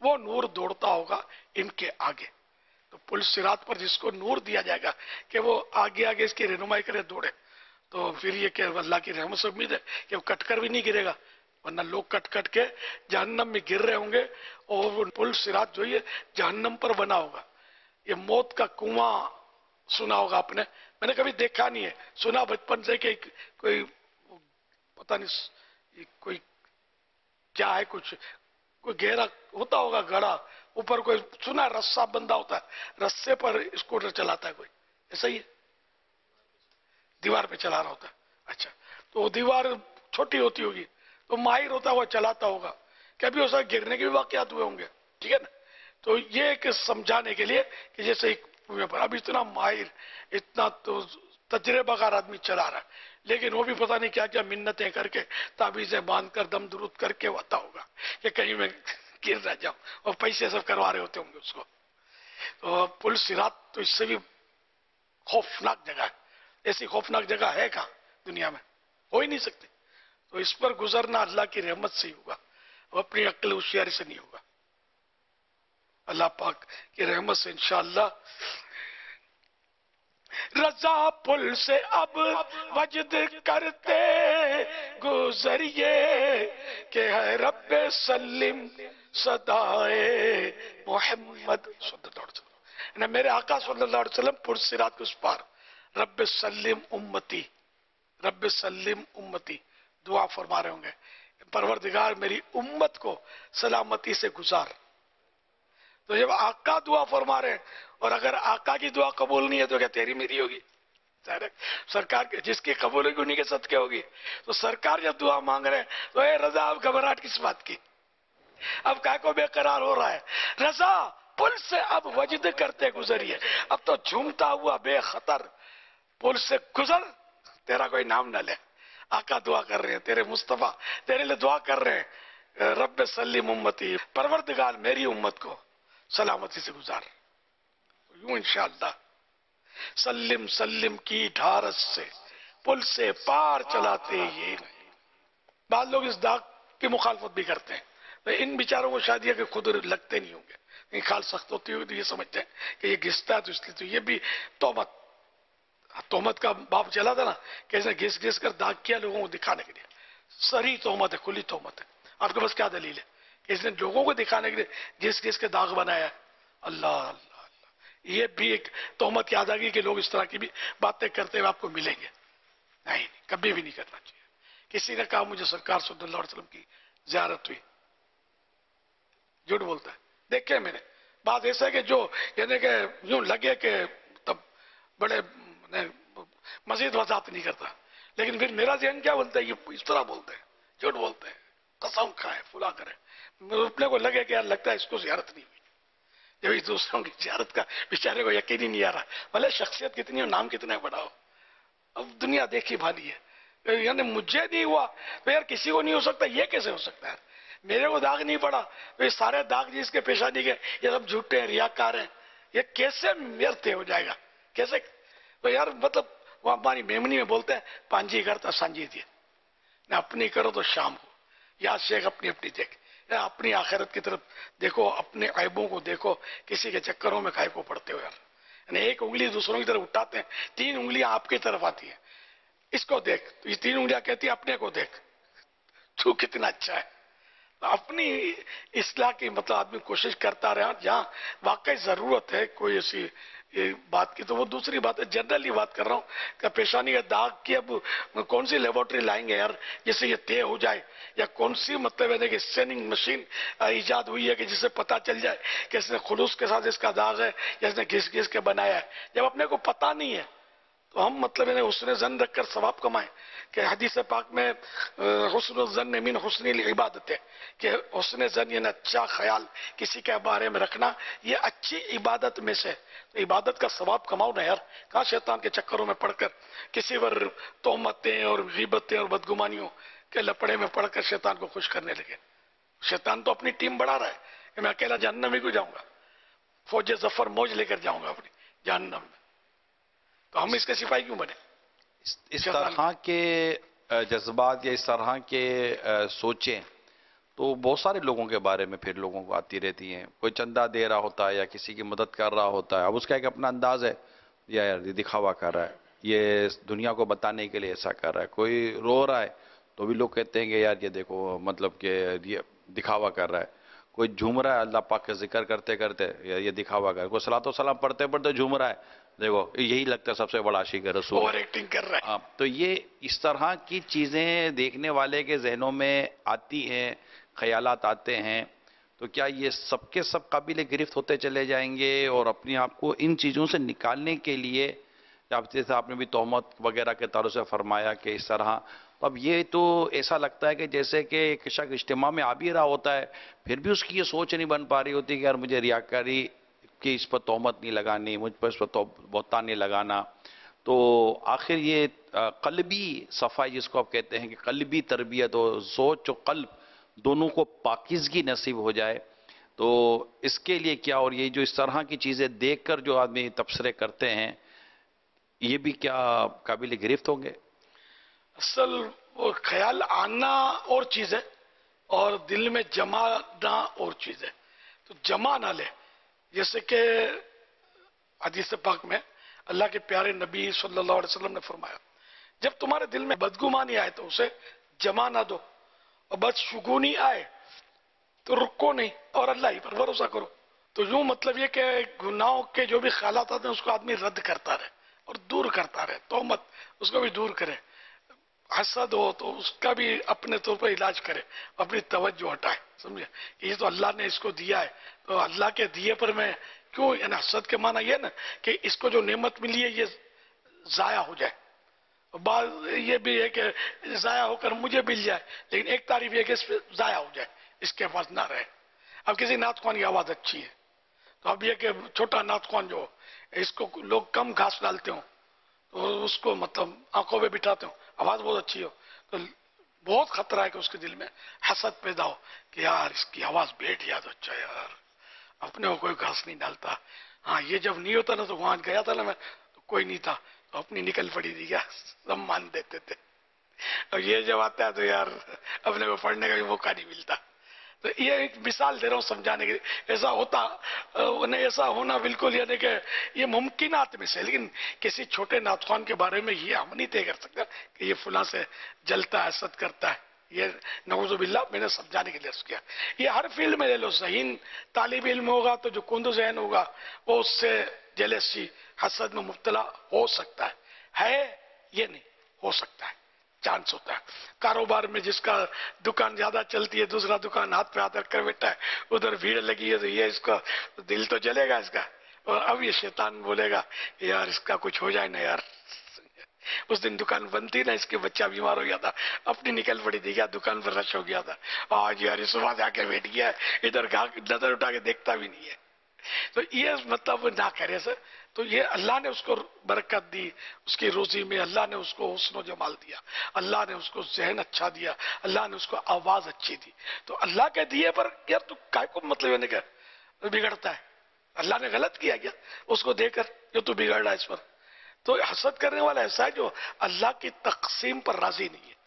وہ نور دوڑتا ہوگا ان کے آگے. تو پل صراط پر جس کو نور دیا جائے گا کہ وہ آگے آگے اس کی رہنمائی کرے دوڑے، تو پھر یہ کہ اللہ کی رحمت سے امید ہے کہ وہ کٹ کر بھی نہیں گرے گا، ورنہ لوگ کٹ کٹ کے جہنم میں گر رہے ہوں گے. اور وہ پل صراط جو ہے جہنم پر بنا ہوگا. یہ موت کا کنواں سنا ہوگا آپ نے، میں نے کبھی دیکھا نہیں ہے، سنا بچپن سے کہ کوئی پتہ نہیں کوئی کیا ہے، کچھ کوئی گہرا ہوتا ہوگا گڑھا، اوپر کوئی سنا رسہ بندہ ہوتا ہے، رسے پر اسکوٹر چلاتا ہے کوئی، ایسا ہی ہے، دیوار پہ چلا رہا ہوتا ہے. اچھا تو وہ دیوار چھوٹی ہوتی ہوگی تو ماہر ہوتا ہے وہ چلاتا ہوگا، کبھی اس وقت گرنے کے بھی واقعات ہوئے ہوں گے، ٹھیک ہے نا. تو یہ ایک سمجھانے کے لیے کہ جیسے ایک پر اب اتنا ماہر، اتنا تو تجربہ کار آدمی چلا رہا ہے، لیکن وہ بھی پتہ نہیں کیا کیا منتیں کر کے تعویذیں باندھ کر دم درود کر کے ہوتا ہوگا کہ کہیں میں گر نہ جاؤں، اور پیسے سب کروا رہے ہوتے ہوں گے اس کو. تو پل صراط تو اس سے بھی خوفناک جگہ ہے. ایسی خوفناک جگہ ہے کہاں دنیا میں؟ ہو ہی نہیں سکتی. تو اس پر گزرنا اللہ کی رحمت سے ہی ہوگا، اور اپنی عقل ہوشیاری سے نہیں ہوگا. اللہ پاک کی رحمت سے انشاءاللہ. رضا پل سے اب وجد کرتے گزریے کہ ہے رب سلم صدائے محمد صلی اللہ علیہ وسلم. میرے آقا صلی اللہ علیہ وسلم پل صراط کے اس پار رب سلم امتی، رب سلم امتی دعا فرما رہے ہوں گے، پروردگار میری امت کو سلامتی سے گزار. تو جب آقا دعا فرما رہے ہیں، اور اگر آقا کی دعا قبول نہیں ہے تو کیا تیری میری ہوگی؟ سرکار جس کی قبول ہوگی انہی کے صدقے ہوگی. تو سرکار جب دعا مانگ رہے ہیں تو اے رضا اب گھبراہٹ کس بات کی؟ اب کائے کو بے قرار ہو رہا ہے؟ رضا پل سے اب وجد کرتے گزریے، اب تو جھومتا ہوا بے خطر پل سے گزر، تیرا کوئی نام نہ لے. آقا دعا کر رہے ہیں، تیرے مصطفیٰ تیرے لئے دعا کر رہے ہیں، رب سلم امتی، پروردگار میری امت کو سلامتی سے گزار. یوں انشاءاللہ سلم سلم کی ڈھارس سے پل سے پار چلاتے یہ. بعض لوگ اس داغ کی مخالفت بھی کرتے ہیں، ان بیچاروں کو شاید یہ کہ خود لگتے نہیں ہوں گے، کھال سخت ہوتی ہوگی تو یہ سمجھتے ہیں کہ یہ گھستا ہے تو اس لیے. تو یہ بھی تومت تومت کا باب چلا تھا نا، کہ اس نے گھس گھس کر داغ کیا لوگوں کو دکھانے کے لیے. سری تومت ہے، کھلی تومت ہے. آپ کے پاس کیا دلیل ہے کہ اس نے لوگوں کو دکھانے کے لیے گھس گھس کے داغ بنایا ہے؟ اللہ اللہ اللہ، یہ بھی ایک تومت کی آدھاگی کہ لوگ اس طرح کی بھی باتیں کرتے ہوئے آپ کو ملیں گے. نہیں، کبھی بھی نہیں کرنا چاہیے. کسی نے کہا مجھے سرکار صلی اللہ علیہ وسلم کی زیارت ہوئی، جھوٹ بولتا ہے. دیکھیں میں نے بات ایسا ہے کہ جو یعنی کہ یوں لگے کہ تب بڑے مزید وضاحت نہیں کرتا، لیکن پھر میرا ذہن کیا بولتا ہے، یہ اس طرح بولتے ہیں، جھوٹ بولتے ہیں، قسم کھائے فلا کرے. اپنے کو لگے کہ یار لگتا ہے اس کو زیارت نہیں ہوئی. جب اس دوسروں کی زیارت کا بیچارے کو یقین ہی نہیں آ رہا، بھلے شخصیت کتنی ہو، نام کتنا بڑا ہو، اب دنیا دیکھی بھالی ہے. یعنی مجھے نہیں ہوا تو یار کسی کو نہیں ہو سکتا، یہ کیسے ہو سکتا ہے؟ میرے کو داغ نہیں پڑا تو یہ سارے داغ جس کے پیشانی کے یہ سب جھوٹے ہیں، ریاکار ہیں، یہ کیسے میرتے ہو جائے گا؟ کیسے؟ تو یار مطلب وہ ہماری میمنی میں بولتے ہیں پانجی کرتا سانجی دیے نہ، اپنی کرو تو شام ہو. یا شیخ اپنی اپنی دیکھ، اپنی آخرت کی طرف دیکھو، اپنے عیبوں کو دیکھو، کسی کے چکروں میں کائے کو پڑتے ہو یار. یعنی ایک انگلی دوسروں کی طرف اٹھاتے ہیں، تین انگلیاں آپ کی طرف آتی ہیں. اس کو دیکھ، تو یہ تین انگلیاں کہتی ہیں اپنے کو دیکھ، تو کتنا اچھا ہے. اپنی اصلاح کی مطلب آدمی کوشش کرتا رہا. جہاں واقعی ضرورت ہے کوئی ایسی بات کی تو وہ دوسری بات ہے. جنرلی بات کر رہا ہوں کہ پیشانی کا داغ کی اب کون سی لیبورٹری لائیں گے یار جس سے یہ طے ہو جائے، یا کون سی مطلب ہے کہ اسکیننگ مشین ایجاد ہوئی ہے کہ جس سے پتہ چل جائے کہ اس نے خلوص کے ساتھ اس کا داغ ہے یا اس نے گھس گھس کے بنایا ہے. جب اپنے کو پتہ نہیں ہے تو ہم مطلب ہے حسن ظن رکھ کر ثواب کمائیں. کہ حدیث پاک میں حسن الظن من حسن العبادت ہے کہ حسن ظن یعنی اچھا خیال کسی کے بارے میں رکھنا یہ اچھی عبادت میں سے. تو عبادت کا ثواب کماؤ نا یار، کہاں شیطان کے چکروں میں پڑھ کر کسی پر تہمتیں اور غیبتیں اور بدگمانیوں کے لپڑے میں پڑھ کر شیطان کو خوش کرنے لگے. شیطان تو اپنی ٹیم بڑھا رہا ہے کہ میں اکیلا جہنم ہی کو جاؤں گا، فوج ظفر موج لے کر جاؤں گا اپنی جہنم میں. تو ہم اس کے سپاہی کیوں بنے؟ اس طرح کے جذبات یا اس طرح کے سوچیں تو بہت سارے لوگوں کے بارے میں پھر لوگوں کو آتی رہتی ہیں. کوئی چندہ دے رہا ہوتا ہے یا کسی کی مدد کر رہا ہوتا ہے, اب اس کا ایک اپنا انداز ہے, یا یار یہ دکھاوا کر رہا ہے, یہ دنیا کو بتانے کے لیے ایسا کر رہا ہے. کوئی رو رہا ہے تو بھی لوگ کہتے ہیں کہ یار یہ دیکھو مطلب کہ یہ دکھاوا کر رہا ہے. کوئی جھوم رہا ہے اللہ پاک کا ذکر کرتے کرتے, یہ دکھاوا کر رہا ہے. کوئی صلاۃ و سلام پڑھتے پڑھتے جھوم رہا ہے, دیکھو یہی لگتا ہے سب سے بڑا عاشق رسول, اوور ایکٹنگ کر رہا ہے. تو یہ اس طرح کی چیزیں دیکھنے والے کے ذہنوں میں آتی ہیں, خیالات آتے ہیں. تو کیا یہ سب کے سب قابل گرفت ہوتے چلے جائیں گے, اور اپنے آپ کو ان چیزوں سے نکالنے کے لیے, جیسے آپ نے بھی تہمت وغیرہ کے تعلق سے فرمایا کہ اس طرح, تو اب یہ تو ایسا لگتا ہے کہ جیسے کہ ایک شخص اجتماع میں آ بھی رہا ہوتا ہے, پھر بھی اس کی یہ سوچ نہیں بن پا رہی ہوتی کہ یار مجھے ریاکاری کی اس پر تہمت نہیں لگانی, مجھ پر اس پر بہتان نہیں لگانا. تو آخر یہ قلبی صفائی جس کو آپ کہتے ہیں کہ قلبی تربیت و سوچ و قلب دونوں کو پاکیزگی نصیب ہو جائے, تو اس کے لیے کیا, اور یہ جو اس طرح کی چیزیں دیکھ کر جو آدمی تبصرے کرتے ہیں یہ بھی کیا قابل گرفت ہوں گے؟ اصل وہ خیال آنا اور چیز ہے اور دل میں جمانا اور چیز ہے. تو جمع نہ لے, جیسے کہ حدیث پاک میں اللہ کے پیارے نبی صلی اللہ علیہ وسلم نے فرمایا, جب تمہارے دل میں بدگمانی آئے تو اسے جمع نہ دو, اور بدشگونی آئے تو رکو نہیں اور اللہ ہی پر بھروسہ کرو. تو یوں مطلب یہ کہ گناہوں کے جو بھی خیالات آتے ہیں اس کو آدمی رد کرتا رہے اور دور کرتا رہے, تہمت اس کو بھی دور کرے, حسد ہو تو اس کا بھی اپنے طور پر علاج کرے, اپنی توجہ ہٹائے. سمجھے یہ تو اللہ نے اس کو دیا ہے, تو اللہ کے دیے پر میں کیوں, یعنی حسد کے معنی یہ نا کہ اس کو جو نعمت ملی ہے یہ ضائع ہو جائے. بعض یہ بھی ہے کہ ضائع ہو کر مجھے مل جائے, لیکن ایک تعریف یہ کہ اس پہ ضائع ہو جائے, اس کے پاس نہ رہے. اب کسی نعت خوان کی آواز اچھی ہے تو اب یہ کہ چھوٹا نعت خوان جو اس کو لوگ کم گھاس ڈالتے ہوں تو اس کو مطلب آنکھوں پہ بٹھاتے ہوں, آواز بہت اچھی ہو, تو بہت خطرہ ہے کہ اس کے دل میں حسد پیدا ہو کہ یار اس کی آواز بیٹھ یا تو اچھا, یار اپنے کو کوئی گھاس نہیں ڈالتا. ہاں یہ جب نہیں ہوتا نا تو وہاں گیا تھا نا میں تو کوئی نہیں تھا, تو اپنی نکل پڑی تھی, کیا سب مان دیتے تھے. اور یہ جب آتا ہے تو یار اپنے کو پڑھنے کا بھی موقع نہیں ملتا. تو یہ ایک مثال دے رہا ہوں سمجھانے کے لیے, ایسا ہوتا انہیں ایسا ہونا بالکل یعنی کہ یہ ممکنات میں سے, لیکن کسی چھوٹے نعت خوان کے بارے میں یہ ہم نہیں طے کر سکتے کہ یہ فلاں سے جلتا ہے, حسد کرتا ہے. یہ نعوذ باللہ میں نے سمجھانے کے لیے عرض کیا. یہ ہر فیلڈ میں لے لو, ذہین طالب علم ہوگا تو جو کند ذہن ہوگا وہ اس سے جیلسی حسد میں مبتلا ہو سکتا ہے, ہے یہ نہیں ہو سکتا ہے, چانس ہوتا ہے. کاروبار میں جس کا دکان زیادہ چلتی ہے دوسرا دکان ہاتھ پہ ہاتھ رکھ کر بیٹھا ہے, ادھر بھیڑ لگی ہے تو یہ اس کا دل تو جلے گا اس کا, اور اب یہ شیطان بولے گا یار اس کا کچھ ہو جائے نا یار. اس دن دکان بند تھی نا, اس کے بچہ بیمار ہو گیا تھا, اپنی نکل پڑی تھی, کیا دکان پر رش ہو گیا تھا, آج یار صبح جا کے بیٹھ گیا ہے ادھر, نظر اٹھا کے دیکھتا بھی نہیں ہے. تو یہ مطلب نہ کرے سر. تو یہ اللہ نے اس کو برکت دی, اس کی روزی میں اللہ نے اس کو حسن و جمال دیا, اللہ نے اس کو ذہن اچھا دیا, اللہ نے اس کو آواز اچھی دی. تو اللہ کے دیے پر یار تو کائے کو مطلب نہیں کہ بگڑتا ہے, اللہ نے غلط کیا کیا اس کو دے کر جو تو بگڑ رہا ہے اس پر. تو حسد کرنے والا ایسا ہے جو اللہ کی تقسیم پر راضی نہیں ہے,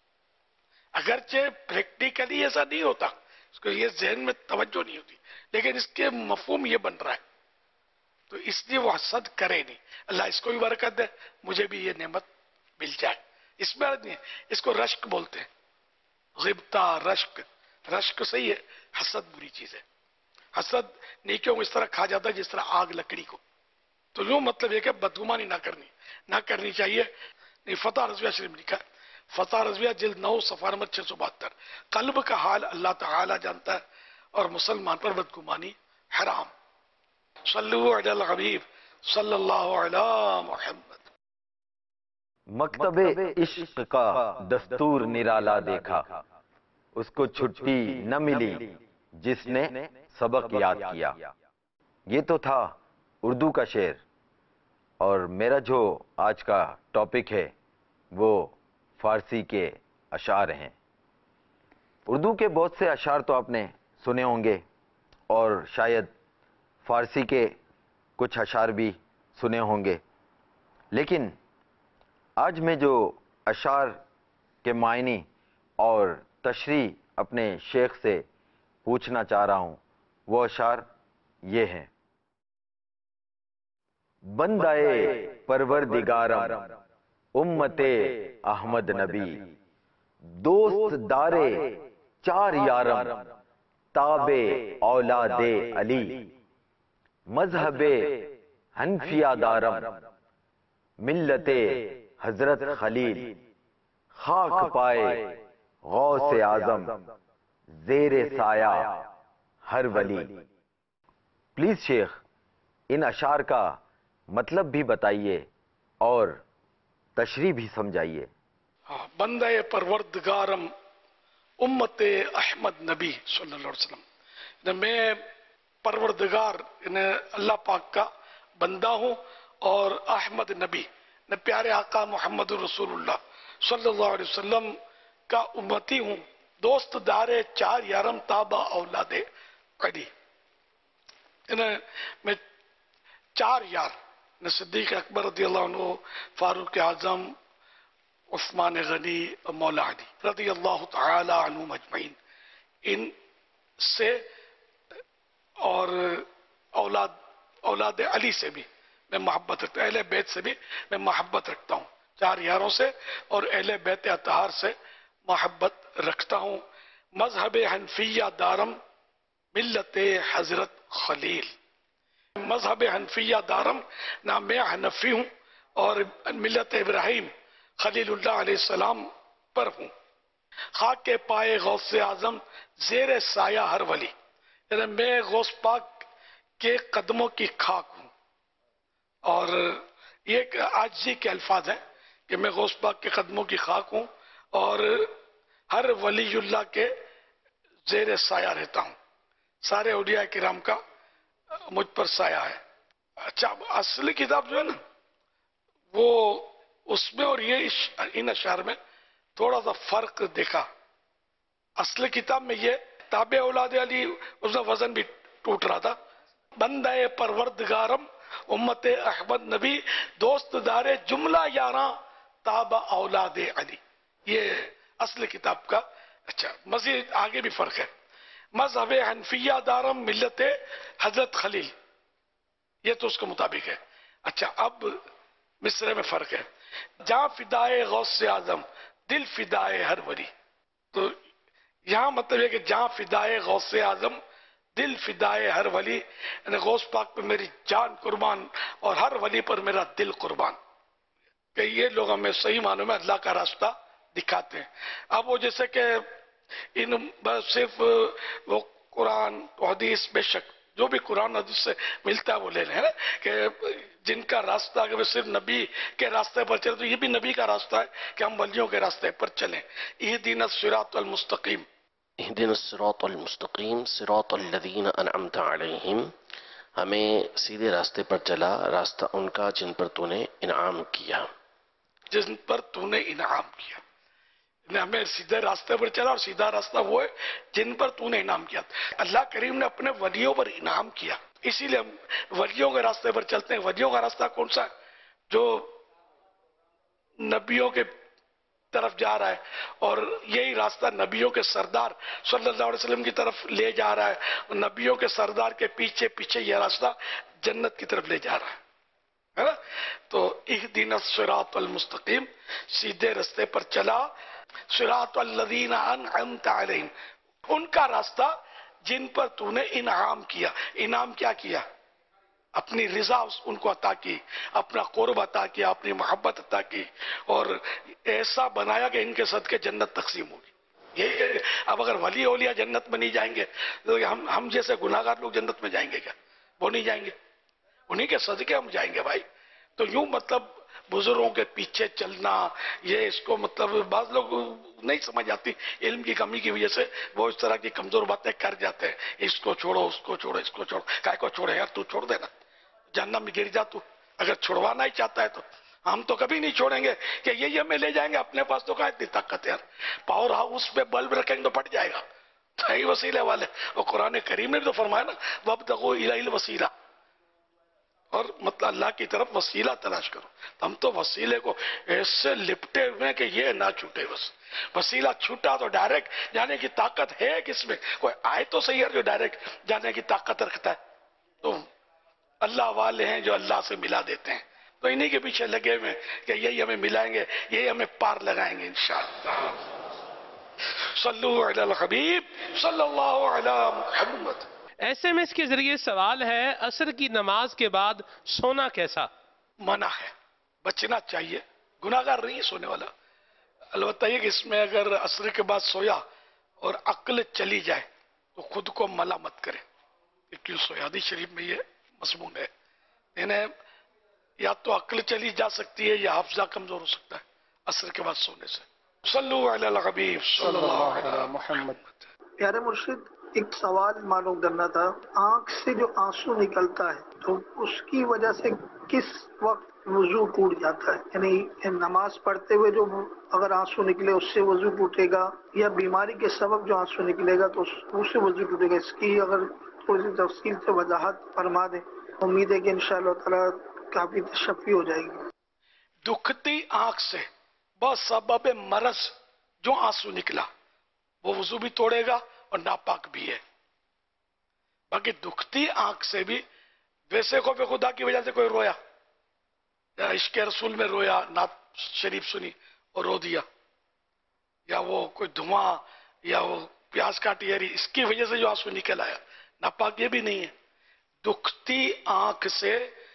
اگرچہ پریکٹیکلی ایسا نہیں ہوتا, اس کو یہ ذہن میں توجہ نہیں ہوتی, لیکن اس کے مفہوم یہ بن رہا ہے, تو اس لیے وہ حسد کرے نہیں. اللہ اس کو بھی برکت دے, مجھے بھی یہ نعمت مل جائے, اس میں نہیں ہے. اس کو رشک بولتے ہیں, غبطہ, رشک. رشک صحیح ہے, حسد بری چیز ہے. حسد نیکیوں کو اس طرح کھا جاتا ہے جس طرح آگ لکڑی کو. تو یوں مطلب یہ کہ بدگمانی نہ کرنی نہ کرنی چاہیے. نہیں, فتح رضویہ شریف میں لکھا ہے, فتح رضویہ جلد نو صفحہ نمبر چھ سو بہتر, قلب کا حال اللہ تعالی جانتا ہے اور مسلمان پر بدگمانی حرام. صلو علی الحبیب صلی اللہ علی محمد. مکتب عشق کا دستور نرالا دیکھا, اس کو چھٹی نہ ملی جس نے سبق یاد کیا. یہ تو تھا اردو کا شعر, اور میرا جو آج کا ٹاپک ہے وہ فارسی کے اشعار ہیں. اردو کے بہت سے اشعار تو آپ نے سنے ہوں گے, اور شاید فارسی کے کچھ اشعار بھی سنے ہوں گے, لیکن آج میں جو اشعار کے معنی اور تشریح اپنے شیخ سے پوچھنا چاہ رہا ہوں وہ اشعار یہ ہیں: بندائے پروردگارم امت احمد نبی، دوست دارے چار یارم تاب اولاد علی، مذہب حنفیہ دارم ملت حضرت خلیل، خاک پائے غوث اعظم زیر سایہ ہر ولی۔ پلیز شیخ ان اشعار کا مطلب بھی بتائیے اور تشریح بھی سمجھائیے۔ ہاں، بندہ پروردگارم امت احمد نبی صلی اللہ علیہ وسلم، میں پروردگار یعنی اللہ پاک کا بندہ ہوں اور احمد نبی نے پیارے آقا محمد رسول اللہ صلی اللہ علیہ وسلم کا امتی ہوں، دوست دارے چار یارم تابع اولاد علی، میں چار یار صدیق اکبر رضی اللہ عنہ، فاروق اعظم، عثمان غنی اور مولا علی رضی اللہ تعالی عنہم اجمعین، ان سے اور اولاد اولاد علی سے بھی میں محبت رکھتا ہوں، اہل بیت سے بھی میں محبت رکھتا ہوں، چار یاروں سے اور اہل بیت اطہار سے محبت رکھتا ہوں۔ مذہب حنفیہ دارم ملت حضرت خلیل، مذہب حنفیہ دارم نہ میں حنفی ہوں اور ملت ابراہیم خلیل اللہ علیہ السلام پر ہوں۔ خاک کے پائے غوث اعظم زیر سایہ ہر ولی، یعنی میں غوث پاک کے قدموں کی خاک ہوں، اور یہ ایک عاجزی کے الفاظ ہیں کہ میں غوث پاک کے قدموں کی خاک ہوں اور ہر ولی اللہ کے زیر سایہ رہتا ہوں، سارے اولیاء کرام کا مجھ پر سایہ ہے۔ اچھا، اصلی کتاب جو ہے نا وہ اس میں اور یہ ان اشعار میں تھوڑا سا فرق دیکھا۔ اصل کتاب میں یہ تابع اولاد علی، اس میں وزن بھی ٹوٹ رہا تھا، بندہ پروردگارم امت احمد نبی، دوست دارے جملہ یاراں تابع اولاد علی، یہ اصل کتاب کا۔ اچھا، مزید آگے بھی فرق ہے۔ مذہب حنفیہ دارم ملت حضرت خلیل، یہ تو اس کے مطابق ہے۔ اچھا، اب مصرے میں فرق ہے۔ جہاں فدائے غوث اعظم دل فدائے ہر ولی، تو یہاں مطلب ہے کہ جہاں فدائے غوث اعظم دل فدائے ہر ولی، یعنی غوث پاک پہ میری جان قربان اور ہر ولی پر میرا دل قربان، کہ یہ لوگ ہمیں صحیح معنوں میں اللہ کا راستہ دکھاتے ہیں۔ اب وہ جیسے کہ ان بس صرف وہ قرآن و حدیث، بے شک جو بھی قرآن حدیث سے ملتا ہے وہ لے لیں، کہ جن کا راستہ اگر وہ صرف نبی کے راستے پر چلے تو یہ بھی نبی کا راستہ ہے کہ ہم ولیوں کے راستے پر چلیں۔ اہدنا الصراط المستقیم، اہدنا الصراط المستقیم صراط الذین انعمت علیہم، ہمیں سیدھے راستے پر چلا، راستہ ان کا جن پر تو نے انعام کیا، جن پر تو نے انعام کیا، ہمیں سیدھے راستے پر چلا، اور سیدھا راستہ وہ ہے جن پر تو نے انعام کیا۔ اللہ کریم نے اپنے ولیوں پر انعام کیا، اسی لیے ہم ولیوں کے راستے پر چلتے ہیں۔ ولیوں کا راستہ کون سا ہے؟ جو نبیوں کے طرف جا رہا ہے، اور یہی راستہ نبیوں کے سردار صلی اللہ علیہ وسلم کی طرف لے جا رہا ہے، اور نبیوں کے سردار کے پیچھے پیچھے یہ راستہ جنت کی طرف لے جا رہا ہے نا۔ تو اہدنا الصراط المستقیم، سیدھے راستے پر چلا، صراط الذین انعمت علیہم، ان کا راستہ جن پر تو نے انعام کیا۔ انعام کیا کیا؟ اپنی رضا ان کو عطا کی، اپنا قرب عطا کیا، اپنی محبت عطا کی، اور ایسا بنایا کہ ان کے صدقے جنت تقسیم ہوگی۔ یہ اب اگر ولی اولیاء جنت میں نہیں جائیں گے تو ہم ہم جیسے گناہگار لوگ جنت میں جائیں گے کیا؟ وہ نہیں جائیں گے، انہی کے صدقے ہم جائیں گے بھائی۔ تو یوں مطلب بزرگوں کے پیچھے چلنا، یہ اس کو مطلب بعض لوگ نہیں سمجھ آتی، علم کی کمی کی وجہ سے وہ اس طرح کی کمزور باتیں کر جاتے ہیں، اس کو چھوڑو، اس کو چھوڑو، اس کو چھوڑو۔ کائے کو چھوڑے یار، تو چھوڑ دینا، جہنم میں گر جا تو، اگر چھوڑوانا ہی چاہتا ہے تو۔ ہم تو کبھی نہیں چھوڑیں گے کہ یہ ہمیں لے جائیں گے، اپنے پاس تو کہاں اتنی طاقت ہے یار، پاور ہاؤس پہ بلب رکھیں گے تو پھٹ جائے گا، صحیح وسیلے والے۔ اور قرآن کریم نے بھی تو فرمایا نا، وابتغوا الیہ الوسیلہ، اور مطلب اللہ کی طرف وسیلہ تلاش کرو. ہم تو وسیلے کو ایسے لپٹے ہوئے ہیں کہ یہ نہ چھوٹے. بس وسیلہ چھوٹا تو ڈائریکٹ جانے کی طاقت ہے کس میں؟ کوئی آئے تو صحیح ہے جو ڈائریکٹ جانے کی طاقت رکھتا ہے. تو اللہ والے ہیں جو اللہ سے ملا دیتے ہیں، تو انہی کے پیچھے لگے ہوئے کہ یہی ہمیں ملائیں گے، یہی ہمیں پار لگائیں گے انشاءاللہ. صلو علی الحبیب صلی اللہ علی محمد. ایس ایم ایس کے ذریعے سوال ہے، عصر کی نماز کے بعد سونا کیسا؟ منع ہے، بچنا چاہیے. گناہگار نہیں ہے سونے والا. البتہ یہ کہ اس میں اگر عصر کے بعد سویا اور عقل چلی جائے تو خود کو ملامت کرے کہ کیوں سویا. حدیث شریف میں یہ مضمون ہے. انہیں یا تو عقل چلی جا سکتی ہے یا حافظہ کمزور ہو سکتا ہے عصر کے بعد سونے سے. صلو علی الحبیب صلی اللہ علی محمد. پیارے مرشد، ایک سوال معلوم کرنا تھا. آنکھ سے جو آنسو نکلتا ہے تو اس کی وجہ سے کس وقت وضو ٹوٹ جاتا ہے؟ یعنی نماز پڑھتے ہوئے جو اگر آنسو نکلے اس سے وضو ٹوٹے گا، یا بیماری کے سبب جو آنسو نکلے گا تو اس سے وضو ٹوٹے گا؟ اس کی اگر تھوڑی سی تفصیل سے وضاحت فرما دیں. امید ہے کہ انشاءاللہ تعالیٰ کافی تشفی ہو جائے گی. دکھتی آنکھ سے بسبب مرض جو آنسو نکلا وہ وضو بھی توڑے گا اور ناپاک بھی ہے. باقی دکھتی آنکھ سے بھی ویسے خوف خدا کی وجہ سے کوئی رویا یا عشق رسول میں رویا، نعت شریف سنی اور رو دیا، یا وہ کوئی دھواں یا وہ پیاز کاٹی یاری، اس کی وجہ سے جو آنسو نکل آیا، ناپاک یہ بھی نہیں ہے. دکھتی آنکھ سے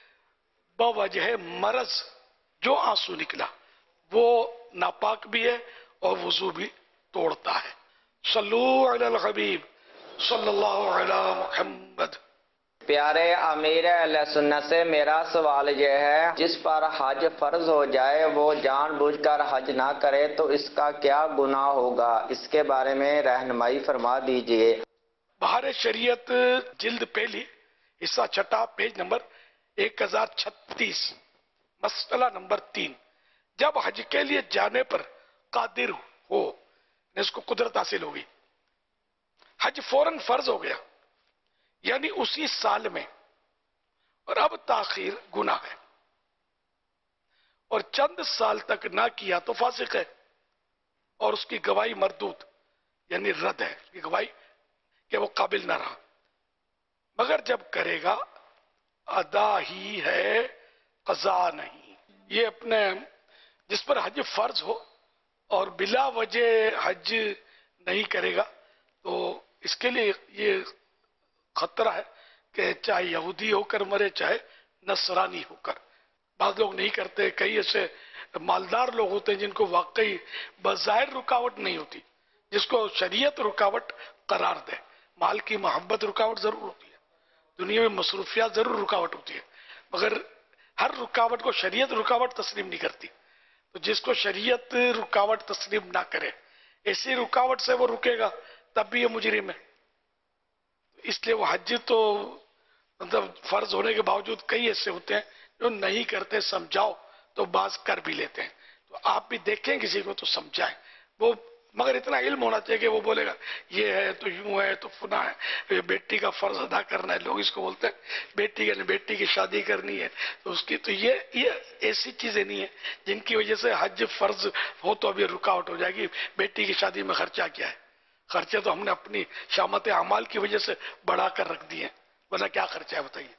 بوجہ مرض جو آنسو نکلا وہ ناپاک بھی ہے اور وضو بھی توڑتا ہے. صلو علی الحبیب صلی اللہ علی محمد. پیارے امیر اہل سنت سے میرا سوال یہ ہے، جس پر حج فرض ہو جائے وہ جان بوجھ کر حج نہ کرے تو اس کا کیا گناہ ہوگا؟ اس کے بارے میں رہنمائی فرما دیجئے. بہار شریعت جلد پہلی حصہ چھٹا پیج نمبر ایک ہزار چھتیس مسئلہ نمبر تین. جب حج کے لیے جانے پر قادر ہو، اس کو قدرت حاصل ہوگی، حج فوراً فرض ہو گیا یعنی اسی سال میں، اور اب تاخیر گناہ ہے، اور چند سال تک نہ کیا تو فاسق ہے، اور اس کی گواہی مردود یعنی رد ہے، اس کی گواہی کہ وہ قابل نہ رہا. مگر جب کرے گا ادا ہی ہے، قضا نہیں. یہ اپنے جس پر حج فرض ہو اور بلا وجہ حج نہیں کرے گا تو اس کے لیے یہ خطرہ ہے کہ چاہے یہودی ہو کر مرے چاہے نصرانی ہو کر. بعض لوگ نہیں کرتے، کئی ایسے مالدار لوگ ہوتے ہیں جن کو واقعی بظاہر رکاوٹ نہیں ہوتی، جس کو شریعت رکاوٹ قرار دے. مال کی محبت رکاوٹ ضرور ہوتی ہے، دنیا میں مصروفیات ضرور رکاوٹ ہوتی ہے، مگر ہر رکاوٹ کو شریعت رکاوٹ تسلیم نہیں کرتی. تو جس کو شریعت رکاوٹ تسلیم نہ کرے، ایسی رکاوٹ سے وہ رکے گا تب بھی یہ مجرم ہے. اس لیے وہ حج تو مطلب فرض ہونے کے باوجود کئی ایسے ہوتے ہیں جو نہیں کرتے، سمجھاؤ تو بعض کر بھی لیتے ہیں. تو آپ بھی دیکھیں کسی کو تو سمجھائیں. وہ مگر اتنا علم ہونا چاہیے کہ وہ بولے گا یہ ہے تو یوں ہے تو فنا ہے، بیٹی کا فرض ادا کرنا ہے. لوگ اس کو بولتے ہیں بیٹی کا بیٹی کی شادی کرنی ہے تو اس کی، تو یہ یہ ایسی چیزیں نہیں ہیں جن کی وجہ سے حج فرض ہو تو ابھی رکاوٹ ہو جائے گی. بیٹی کی شادی میں خرچہ کیا ہے؟ خرچے تو ہم نے اپنی شامت اعمال کی وجہ سے بڑھا کر رکھ دیے ہیں، ورنہ کیا خرچہ ہے بتائیے.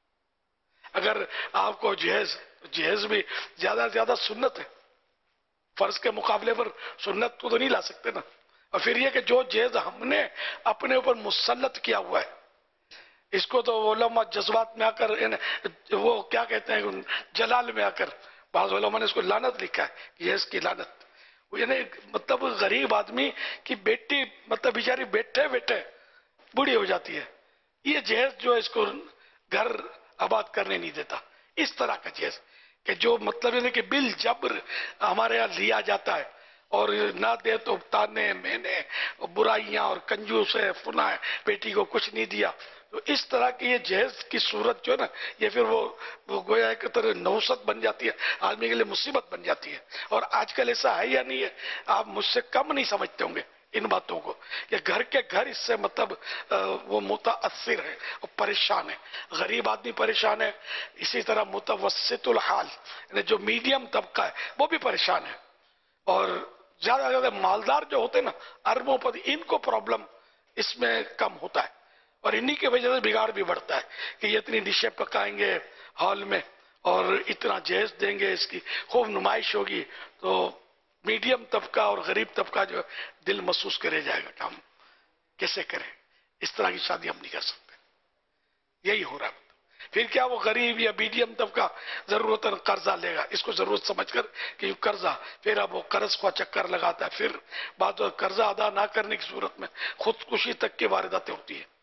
اگر آپ کو جہیز جہیز بھی زیادہ سے زیادہ سنت ہے، فرض کے مقابلے پر سنت کو تو نہیں لا سکتے نا. اور پھر یہ کہ جو جہیز ہم نے اپنے اوپر مسلط کیا ہوا ہے، اس کو تو علماء جذبات میں آ کر وہ کیا کہتے ہیں جلال میں آ کر بعض علماء نے اس کو لعنت لکھا ہے، جہیز کی لعنت. وہ یعنی مطلب غریب آدمی کی بیٹی مطلب بیچاری بیٹھے بیٹھے بوڑھی ہو جاتی ہے، یہ جہیز جو اس کو گھر آباد کرنے نہیں دیتا. اس طرح کا جہیز کہ جو مطلب ہے کہ بل جبر ہمارے یہاں لیا جاتا ہے اور نہ دے تو تانے مینے برائیاں اور کنجوس ہے فنا ہے، بیٹی کو کچھ نہیں دیا. تو اس طرح کی یہ جہیز کی صورت جو ہے نا، یہ پھر وہ وہ گویا ایک طرح نوست بن جاتی ہے، آدمی کے لیے مصیبت بن جاتی ہے. اور آج کل ایسا ہے یا نہیں ہے؟ آپ مجھ سے کم نہیں سمجھتے ہوں گے، ان باتوں کو کہ گھر کے گھر اس سے مطلب وہ متاثر ہے اور پریشان ہے. غریب آدمی پریشان ہے، اسی طرح متوسط الحال یعنی جو میڈیم طبقہ ہے وہ بھی پریشان ہے، اور زیادہ زیادہ مالدار جو ہوتے ہیں نا اربوں پتی، ان کو پرابلم اس میں کم ہوتا ہے، اور انہی کی وجہ سے بگاڑ بھی بڑھتا ہے کہ یہ اتنی ڈشیں پکائیں گے ہال میں اور اتنا جہیز دیں گے، اس کی خوب نمائش ہوگی، تو میڈیم طبقہ اور غریب طبقہ جو دل محسوس کرے جائے گا کہ ہم کیسے کریں، اس طرح کی شادی ہم نہیں کر سکتے. یہی ہو رہا ہے. پھر کیا وہ غریب یا میڈیم طبقہ ضرورتاً قرضہ لے گا، اس کو ضرورت سمجھ کر کہ یہ قرضہ، پھر اب وہ قرض کو چکر لگاتا ہے، پھر بعد میں قرضہ ادا نہ کرنے کی صورت میں خودکشی تک کی وارداتیں ہوتی ہیں.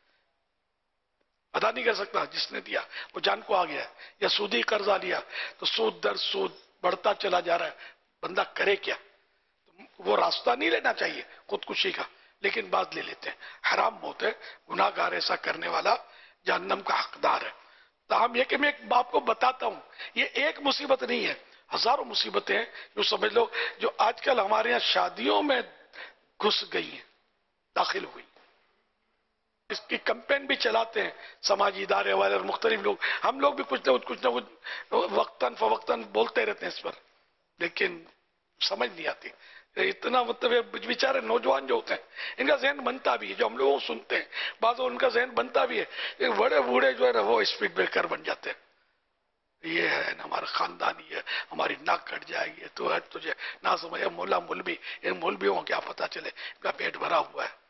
ادا نہیں کر سکتا جس نے دیا، وہ جان کو آ گیا ہے. یا سودی قرضہ لیا تو سود در سود بڑھتا چلا جا رہا ہے، بندہ کرے کیا؟ وہ راستہ نہیں لینا چاہیے خودکشی کا، لیکن بعض لے لیتے ہیں. حرام موت ہے، گناہ گار ایسا کرنے والا جہنم کا حقدار ہے. تاہم یہ کہ میں ایک باپ کو بتاتا ہوں، یہ ایک مصیبت نہیں ہے، ہزاروں مصیبتیں ہیں جو سمجھ لو جو آج کل ہمارے یہاں شادیوں میں گھس گئی ہیں، داخل ہوئی. اس کی کمپین بھی چلاتے ہیں سماجی ادارے والے اور مختلف لوگ، ہم لوگ بھی کچھ نہ کچھ کچھ نہ کچھ وقتاً فوقتاً بولتے رہتے ہیں اس پر، لیکن سمجھ نہیں آتی. اتنا مطلب بیچارے نوجوان جو ہوتے ہیں ان کا ذہن بنتا بھی ہے، جو ہم لوگوں کو سنتے ہیں بعض ان کا ذہن بنتا بھی ہے، بڑے بوڑھے جو ہے نا وہ اسپیڈ بریکر بن جاتے ہیں. یہ ہے نا ہمارا خاندانی ہے، ہماری ناک کٹ جائے گی، تو ہے تجھے نہ سمجھے مولا مولوی، ان مولویوں کو کیا پتا چلے ان کا پیٹ بھرا ہوا ہے.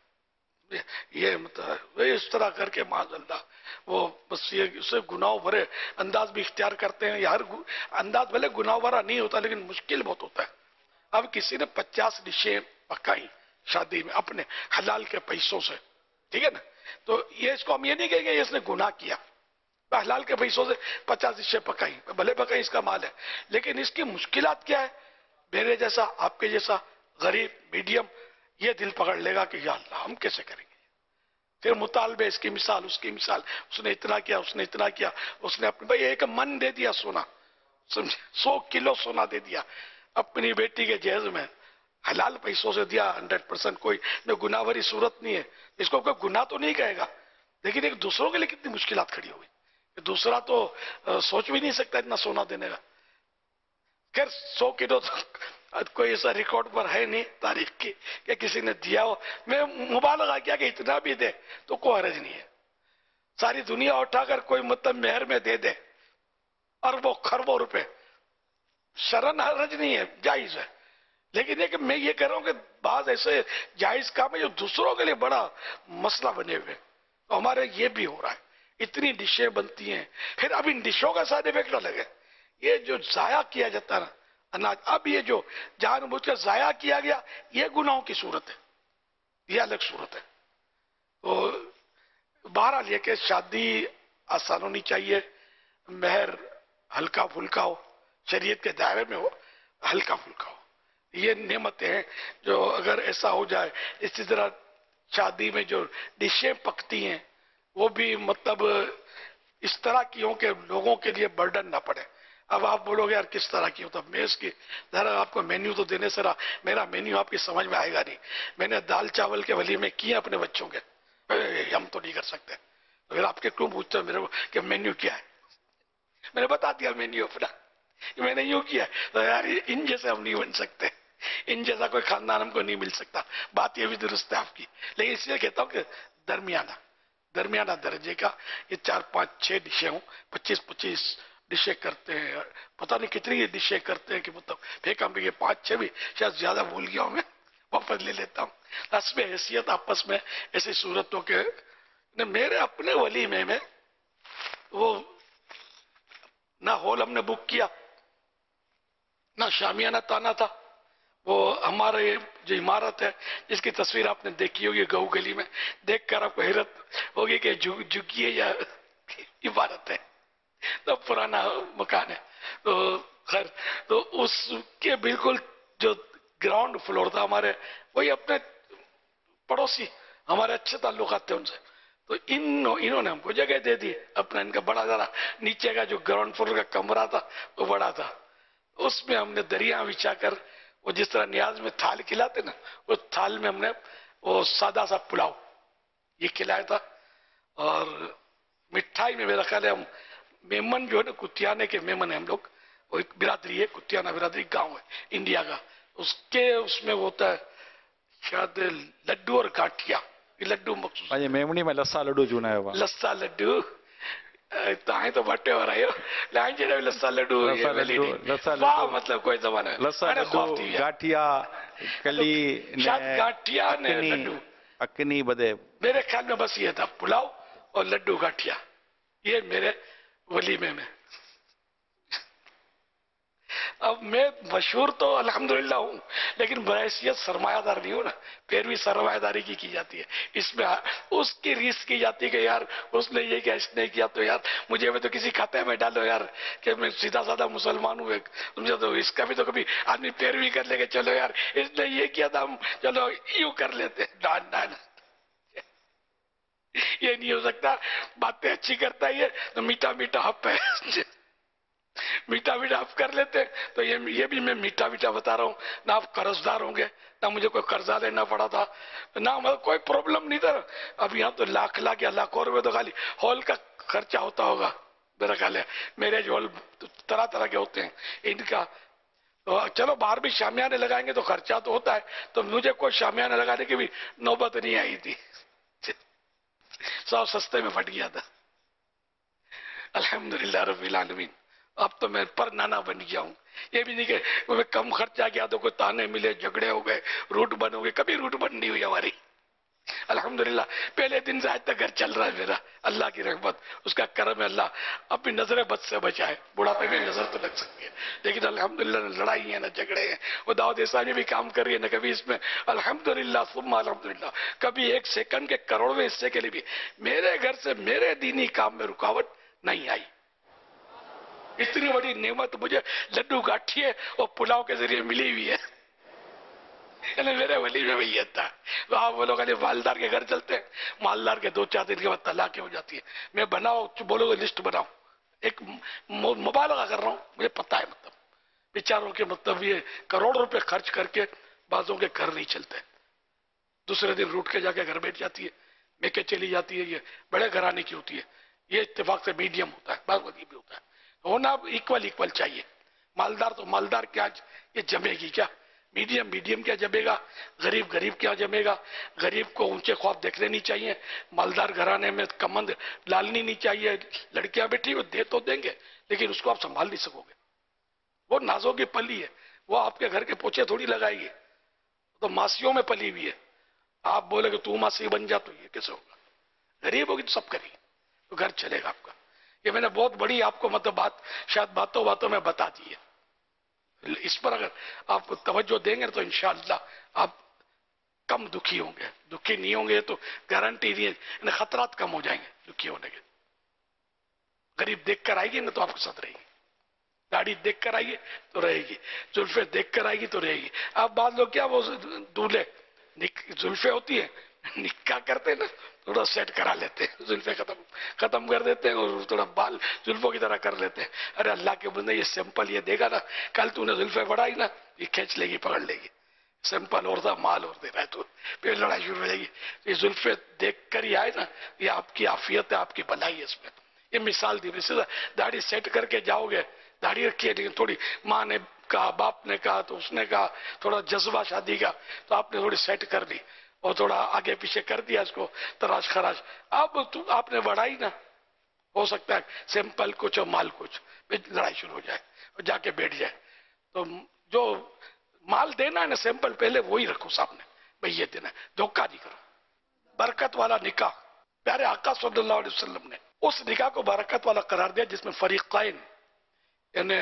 یہ مطلب اس طرح کر کے معاذ اللہ وہ بس یہ اسے گناہ بھرے انداز بھی اختیار کرتے ہیں. ہر انداز بھلے گناہ بھرا نہیں ہوتا لیکن مشکل بہت ہوتا ہے. اب کسی نے پچاس ڈشیں پکائی شادی میں اپنے حلال کے پیسوں سے، ٹھیک ہے نا، تو یہ اس کو ہم یہ نہیں کہیں گے اس نے گناہ کیا، حلال کے پیسوں سے پچاس ڈشیں پکائی، بھلے پکائی اس کا مال ہے، لیکن اس کی مشکلات کیا ہے؟ میرے جیسا، آپ کے جیسا غریب میڈیم یہ دل پکڑ لے گا کہ یا اللہ ہم کیسے کریں گے. پھر مطالبے، اس کی مثال اس کی مثال، اس نے اتنا کیا اس نے اتنا کیا، اس نے اپنے بھائی ایک من دے دیا سونا، سمجھے سو کلو سونا دے دیا اپنی بیٹی کے جہیز میں، حلال پیسوں سے دیا ہنڈریڈ پرسنٹ، کوئی گناہ بھری صورت نہیں ہے، اس کو کوئی گناہ تو نہیں کہے گا، لیکن ایک دوسروں کے لیے کتنی مشکلات کھڑی ہوئی. دوسرا تو سوچ بھی نہیں سکتا اتنا سونا دینے کا. خیر سو کلو کوئی ایسا ریکارڈ پر ہے نہیں تاریخ کی کہ کسی نے دیا ہو. میں مبالغہ کیا کہ اتنا بھی دے تو کوئی حرج نہیں ہے. ساری دنیا اٹھا کر کوئی مطلب مہر میں دے دے اربوں خربوں روپے، شرن حرج نہیں ہے، جائز ہے. لیکن یہ کہ میں یہ کہہ رہا ہوں کہ بعض ایسے جائز کام ہے جو دوسروں کے لیے بڑا مسئلہ بنے ہوئے، تو ہمارے یہ بھی ہو رہا ہے. اتنی ڈشیں بنتی ہیں، پھر اب ان ڈشوں کا سائڈ افیکٹ نہ لگے. یہ جو ضائع کیا جاتا ہے نا اناج، اب یہ جو جان بوجھ کر ضائع کیا گیا یہ گناہوں کی صورت ہے، یہ الگ صورت ہے. تو بہرحال یہ کہ شادی آسان ہونی چاہیے، مہر ہلکا پھلکا ہو، شریعت کے دائرے میں ہو، ہلکا پھلکا ہو. یہ نعمتیں ہیں جو اگر ایسا ہو جائے. اسی طرح شادی میں جو ڈشیں پکتی ہیں وہ بھی مطلب اس طرح کی ہوں کہ لوگوں کے لیے برڈن نہ پڑے. اب آپ بولو گے یار کس طرح کی ہوں، تو میں اس کی ذرا آپ کو مینیو تو دینے سے رہا، میرا مینیو آپ کی سمجھ میں آئے گا نہیں. میں نے دال چاول کے ولیمے کیے اپنے بچوں کے، ہم تو نہیں کر سکتے. پھر آپ کے کیوں پوچھتے ہیں میرے کو کہ مینیو کیا ہے؟ میں نے بتا دیا مینیو اپنا، میں نے یوں کیا ہے. تو یار ان جیسے ہم نہیں بن سکتے، ان جیسا کوئی خاندان ہم کو نہیں مل سکتا. بات یہ بھی درست ہے آپ کی، لیکن اس لیے کہتا ہوں کہ درمیانہ درمیانہ درجے کا یہ چار پانچ چھ ڈشیں ہوں. پچیس پچیس ڈشیں کرتے ہیں، پتہ نہیں کتنی ڈشیں کرتے ہیں کہ مطلب پھینکا بھی یہ پانچ چھ بھی شاید زیادہ بھول گیا ہوں، میں واپس لے لیتا ہوں. رسم حیثیت آپس میں ایسی صورتوں کے میرے اپنے ولیمے میں وہ نہ ہال ہم نے بک کیا نہ شامیانہ تانا تھا. وہ ہمارے جو عمارت ہے جس کی تصویر آپ نے دیکھی ہوگی گو گلی میں، دیکھ کر آپ کو حیرت ہوگی کہ جھگی ہے یا عمارت ہے، تو پرانا مکان ہے. تو خیر تو اس کے بالکل جو گراؤنڈ فلور تھا ہمارے، وہی اپنے پڑوسی ہمارے اچھے تعلقات تھے ان سے، تو انہوں نے ہم کو جگہ دے دی اپنا. ان کا بڑا ذرا نیچے کا جو گراؤنڈ فلور کا کمرہ تھا وہ بڑا تھا، اس میں ہم نے دریا بچھا کر وہ جس طرح نیاز میں تھال کھلاتے نا، اس تھال میں ہم نے وہ سادہ سا پلاؤ یہ کھلایا تھا. اور مٹھائی میں میرا خیال ہے ہم میمن جو ہے نا کتیانے کے میمن ہیں ہم لوگ, وہ ایک برادری ہے, کتیانہ برادری گاؤں ہے انڈیا کا, اس کے اس میں ہوتا ہے شاید لڈو اور گاٹھیا. یہ لڈو مخصوص میمنی میں لسا لڈو چونا ہے لسا لڈو تائیں تو بٹے ہو رہے ہو لائن جڑے لسا لڈو واہ مطلب کوئی زمانہ ہے لسا لڈو گاٹھیا کلی گاٹھیا نے لڈو اکنی بدے. میرے خیال میں بس یہ تھا پلاؤ اور لڈو گاٹھیا, یہ میرے ولیمے میں. اب میں مشہور تو الحمدللہ ہوں لیکن بحیثیت سرمایہ دار نہیں ہوں نا, پیروی سرمایہ داری کی کی جاتی ہے, اس میں اس کی ریس کی جاتی ہے کہ یار اس نے یہ کیا اس نے کیا تو یار مجھے بھی تو کسی کھاتے میں ڈالو یار کہ میں سیدھا سادہ مسلمان ہوں ایک, سمجھا تو اس کا بھی تو کبھی آدمی پیروی کر لے کہ چلو یار اس نے یہ کیا تھا ہم چلو یوں کر لیتے. ڈان ڈان یہ نہیں ہو سکتا, باتیں اچھی کرتا ہے یہ تو میٹھا میٹھا ہپ ہے میٹھا میٹھا آپ کر لیتے. تو یہ یہ بھی میں میٹھا میٹھا بتا رہا ہوں, نہ آپ قرض دار ہوں گے نہ مجھے کوئی قرضہ لینا پڑا تھا نہ مطلب کوئی پرابلم نہیں تھا. اب یہاں تو لاکھ لاکھ یا لاکھوں روپے تو خالی ہال کا خرچہ ہوتا ہوگا میرا خیال ہے. میرے جو ہال طرح طرح کے ہوتے ہیں ان کا, چلو باہر بھی شامیانے لگائیں گے تو خرچہ تو ہوتا ہے, تو مجھے کوئی شامیانے لگانے کی بھی نوبت نہیں آئی تھی, سب سستے میں پھٹ گیا تھا الحمدللہ رب العالمین. اب تو میں پر نانا بن گیا ہوں. یہ بھی نہیں کہ میں کم خرچہ کیا تو کوئی تانے ملے جھگڑے ہو گئے روٹ بن ہو گئے, کبھی روٹ بن نہیں ہوئی ہماری الحمدللہ. پہلے دن سے آج تک گھر چل رہا ہے میرا, اللہ کی رحمت اس کا کرم ہے. اللہ اپنی نظر بد سے بچائے, بڑھاپے میں نظر تو لگ سکتی ہے لیکن الحمدللہ نہ لڑائی ہے نہ جھگڑے ہیں. وہ دعوت اسلامی بھی کام کر رہی ہے نہ کبھی اس میں الحمدللہ ثم الحمدللہ کبھی ایک سیکنڈ کے کروڑویں حصے کے لیے بھی میرے گھر سے میرے دینی کام میں رکاوٹ نہیں آئی. اتنی بڑی نعمت مجھے لڈو گاٹھیے اور پلاؤ کے ذریعے ملی ہوئی ہے, یعنی میرے ولی میں بھی یہ تھا. آپ وہ لوگ مالدار کے گھر چلتے ہیں, مالدار کے دو چار دن کے بعد طلاق ہو جاتی ہے. میں بناؤ بولو گے لسٹ بناؤ, ایک مبالغہ کر رہا ہوں مجھے پتا ہے, مطلب بیچاروں کے مطلب یہ کروڑ روپے خرچ کر کے بعضوں کے گھر نہیں چلتے, دوسرے دن روٹ کے جا کے گھر بیٹھ جاتی ہے, میکے چلی جاتی ہے. یہ بڑے گھرانے کی ہوتی ہے, یہ اتفاق سے میڈیم ہوتا ہے, بعض وقت بھی ہوتا ہے. ہونا ایکول ایکول چاہیے. مالدار تو مالدار کیا یہ جمے گی کیا, میڈیم میڈیم کیا جمے گا, غریب غریب کیا جمے گا. غریب کو اونچے خواب دیکھنے نہیں چاہیے, مالدار گھرانے میں کمند ڈالنی نہیں چاہیے. لڑکیاں بیٹھی وہ دے تو دیں گے لیکن اس کو آپ سنبھال نہیں سکو گے, وہ نازوں کی پلی ہے, وہ آپ کے گھر کے پوچھے تھوڑی لگائے گی, تو ماسیوں میں پلی ہوئی ہے. آپ بولے کہ تو ماسی بن جا تو یہ کیسے ہوگا, غریب ہوگی تو سب کریں تو گھر چلے گا آپ کا. یہ میں نے بہت بڑی آپ کو مطلب بات شاید باتوں باتوں میں بتا دی ہے. اس پر اگر آپ توجہ دیں گے تو انشاءاللہ آپ کم دکھی ہوں گے. دکھی نہیں ہوں گے تو گارنٹی نہیں ہے, خطرات کم ہو جائیں گے دکھی ہونے کے. غریب دیکھ کر آئے گی نا تو آپ کے ساتھ رہے گی, داڑھی دیکھ کر آئیے تو رہے گی, زلفیں دیکھ کر آئے گی تو رہے گی. آپ بعض لوگ کیا وہ دولہے زلفیں ہوتی ہیں نکاح کرتے نا تھوڑا سیٹ کرا لیتے ہیں, زلفیں ختم ختم کر دیتے ہیں اور تھوڑا بال زلفوں کی طرح کر لیتے ہیں. ارے اللہ کے بندے یہ سمپل یہ دیکھا نا, کل تو نے زلفیں بڑھائی نا یہ کھینچ لے گی پکڑ لے گی. سمپل اور تھا مال اور دے رہا ہے تو پھر لڑائی شروع ہو جائے گی. یہ زلفیں دیکھ کر ہی آئے نا, یہ آپ کی عافیت ہے, آپ کی بھلائی ہے. اس میں یہ مثال دی, داڑھی سیٹ کر کے جاؤ گے, داڑھی رکھی ہے لیکن تھوڑی ماں نے کہا باپ نے کہا تو اس نے کہا تھوڑا جذبہ شادی کا تو آپ نے تھوڑی سیٹ کر لی اور تھوڑا آگے پیچھے کر دیا اس کو تراش خراش. اب آپ نے بڑھائی نا, ہو سکتا ہے سمپل کچھ اور مال کچھ, لڑائی شروع ہو جائے اور جا کے بیٹھ جائے. تو جو مال دینا ہے نا سمپل پہلے وہی رکھو سامنے, بھئی یہ دینا ہے, دھوکہ نہیں کرو. برکت والا نکاح پیارے آقا صلی اللہ علیہ وسلم نے اس نکاح کو برکت والا قرار دیا جس میں فریقین یعنی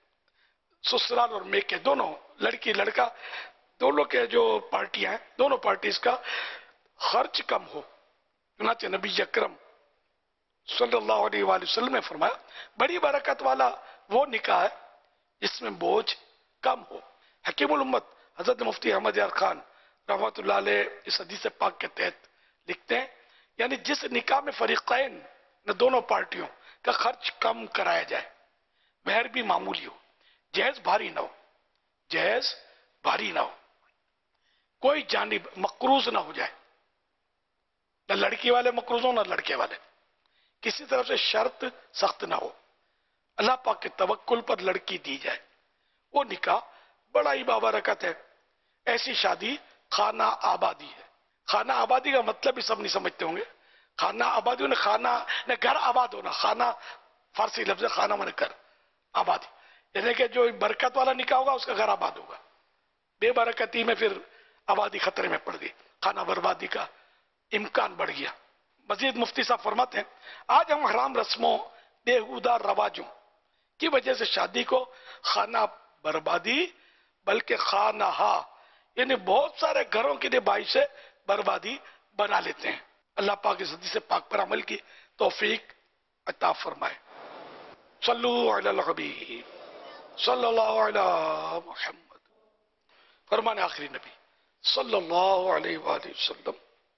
سسرال اور میکے دونوں, لڑکی لڑکا دونوں کے جو پارٹیاں ہیں دونوں پارٹیز کا خرچ کم ہو. چنانچہ نبی اکرم صلی اللہ علیہ وآلہ وسلم نے فرمایا بڑی برکت والا وہ نکاح ہے جس میں بوجھ کم ہو. حکیم الامت حضرت مفتی احمد یار خان رحمۃ اللہ علیہ اس حدیث پاک کے تحت لکھتے ہیں یعنی جس نکاح میں فریقین نہ دونوں پارٹیوں کا خرچ کم کرایا جائے, مہر بھی معمولی ہو, جہیز بھاری نہ ہو, جہیز بھاری نہ ہو. کوئی جانب مقروض نہ ہو جائے، نہ لڑکی والے مقروض ہو نہ لڑکے والے، کسی طرف سے شرط سخت نہ ہو، اللہ پاک کے توکل پر لڑکی دی جائے، وہ نکاح بڑا ہی بابرکت ہے۔ ایسی شادی خانہ آبادی ہے۔ خانہ آبادی کا مطلب بھی سب نہیں سمجھتے ہوں گے۔ خانہ آبادی نے خانہ نے گھر آباد ہونا، خانہ فارسی لفظ ہے، خانہ من گھر آبادی، یعنی کہ جو برکت والا نکاح ہوگا اس کا گھر آباد ہوگا، بے برکتی میں پھر آبادی خطرے میں پڑ گئی، خانہ بربادی کا امکان بڑھ گیا۔ مزید مفتی صاحب فرماتے ہیں آج ہم حرام رسموں، بےہودہ رواجوں کی وجہ سے شادی کو خانہ بربادی بلکہ خانہ یعنی بہت سارے گھروں کے لیے باعث بربادی بنا لیتے ہیں۔ اللہ پاک اس حدیث پاک پر عمل کی توفیق عطا فرمائے۔ صلو علی الحبیب صلی اللہ علی محمد۔ فرمان آخری نبی صلی اللہ علیہ وآلہ وسلم،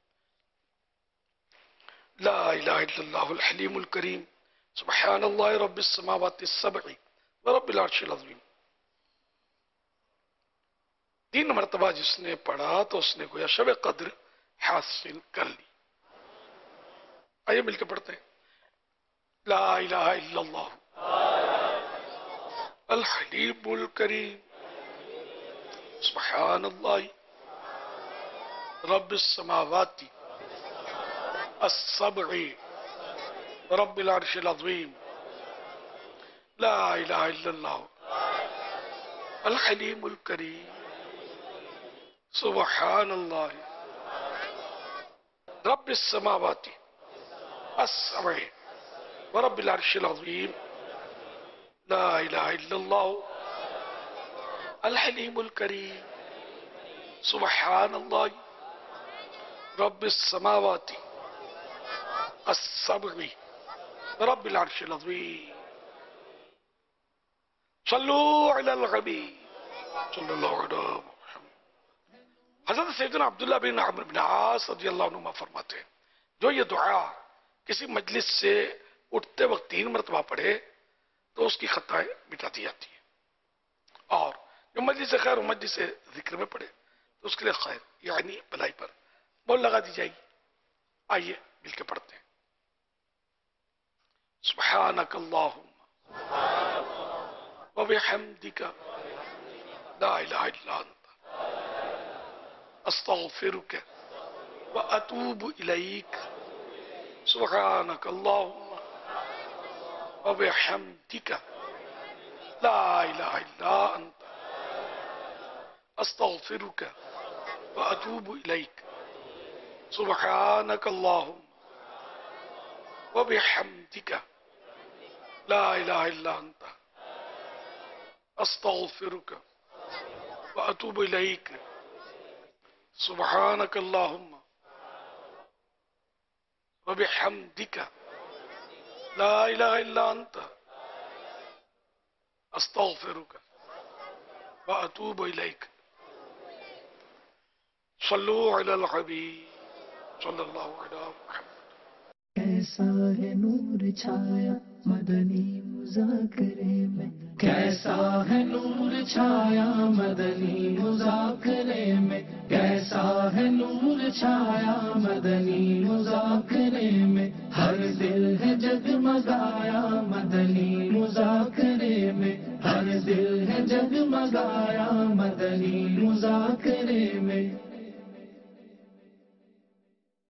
لا الہ الا اللہ الحلیم الکریم سبحان اللہ رب السماوات السبع ورب العرش العظیم۔ تین مرتبہ جس نے پڑھا تو اس نے گویا شب قدر حاصل کر لی۔ آئیے مل کے پڑھتے ہیں، لا الہ الا اللہ الحلیم الکریم سبحان اللہ رب السماوات السبع رب العرش العظیم، لا الہ الا اللہ الحلیم الکریم سبحان اللہ رب السماوات السبع ورب العرش العظیم، لا الہ الا اللہ الحلیم الکریم سبحان اللہ رب السماوات السبع ورب العرش العظیم۔ صلو علی الحبیب صلی اللہ علیہ وسلم۔ حضرت سیدنا عبداللہ بن عمرو بن عاص رضی اللہ عنہ فرماتے ہیں جو یہ دعا کسی مجلس سے اٹھتے وقت تین مرتبہ پڑھے تو اس کی خطائیں مٹا دی جاتی ہیں، اور جو مجلس خیر و مجلس ذکر میں پڑھے تو اس کے لئے خیر یعنی بھلائی پر مول لگا دی جائے گی۔ آئیے مل کے پڑھتے ہیں، سبحانک اللہم وبحمدک لا الہ الا انت استغفرک واتوب الیک، سبحانک اللہم وبحمدک لا الہ الا انت استغفرک واتوب الیک، سبحانک اللہم وبحمدک لا الہ الا انت استغفرک واتوب الیک، سبحانک اللہم وبحمدک لا الہ الا انت استغفرک واتوب الیک۔ صلو علی الحبیب صلی اللہ علیہ وسلم۔ کیسا ہے نور چھایا مدنی مذاکرے میں، کیسا ہے نور چھایا مدنی مذاکرے میں، کیسا ہے نور چھایا مدنی مذاکرے میں، ہر دل ہے جگمگایا مدنی مذاکرے میں، ہر دل ہے جگمگایا مدنی مذاکرے میں۔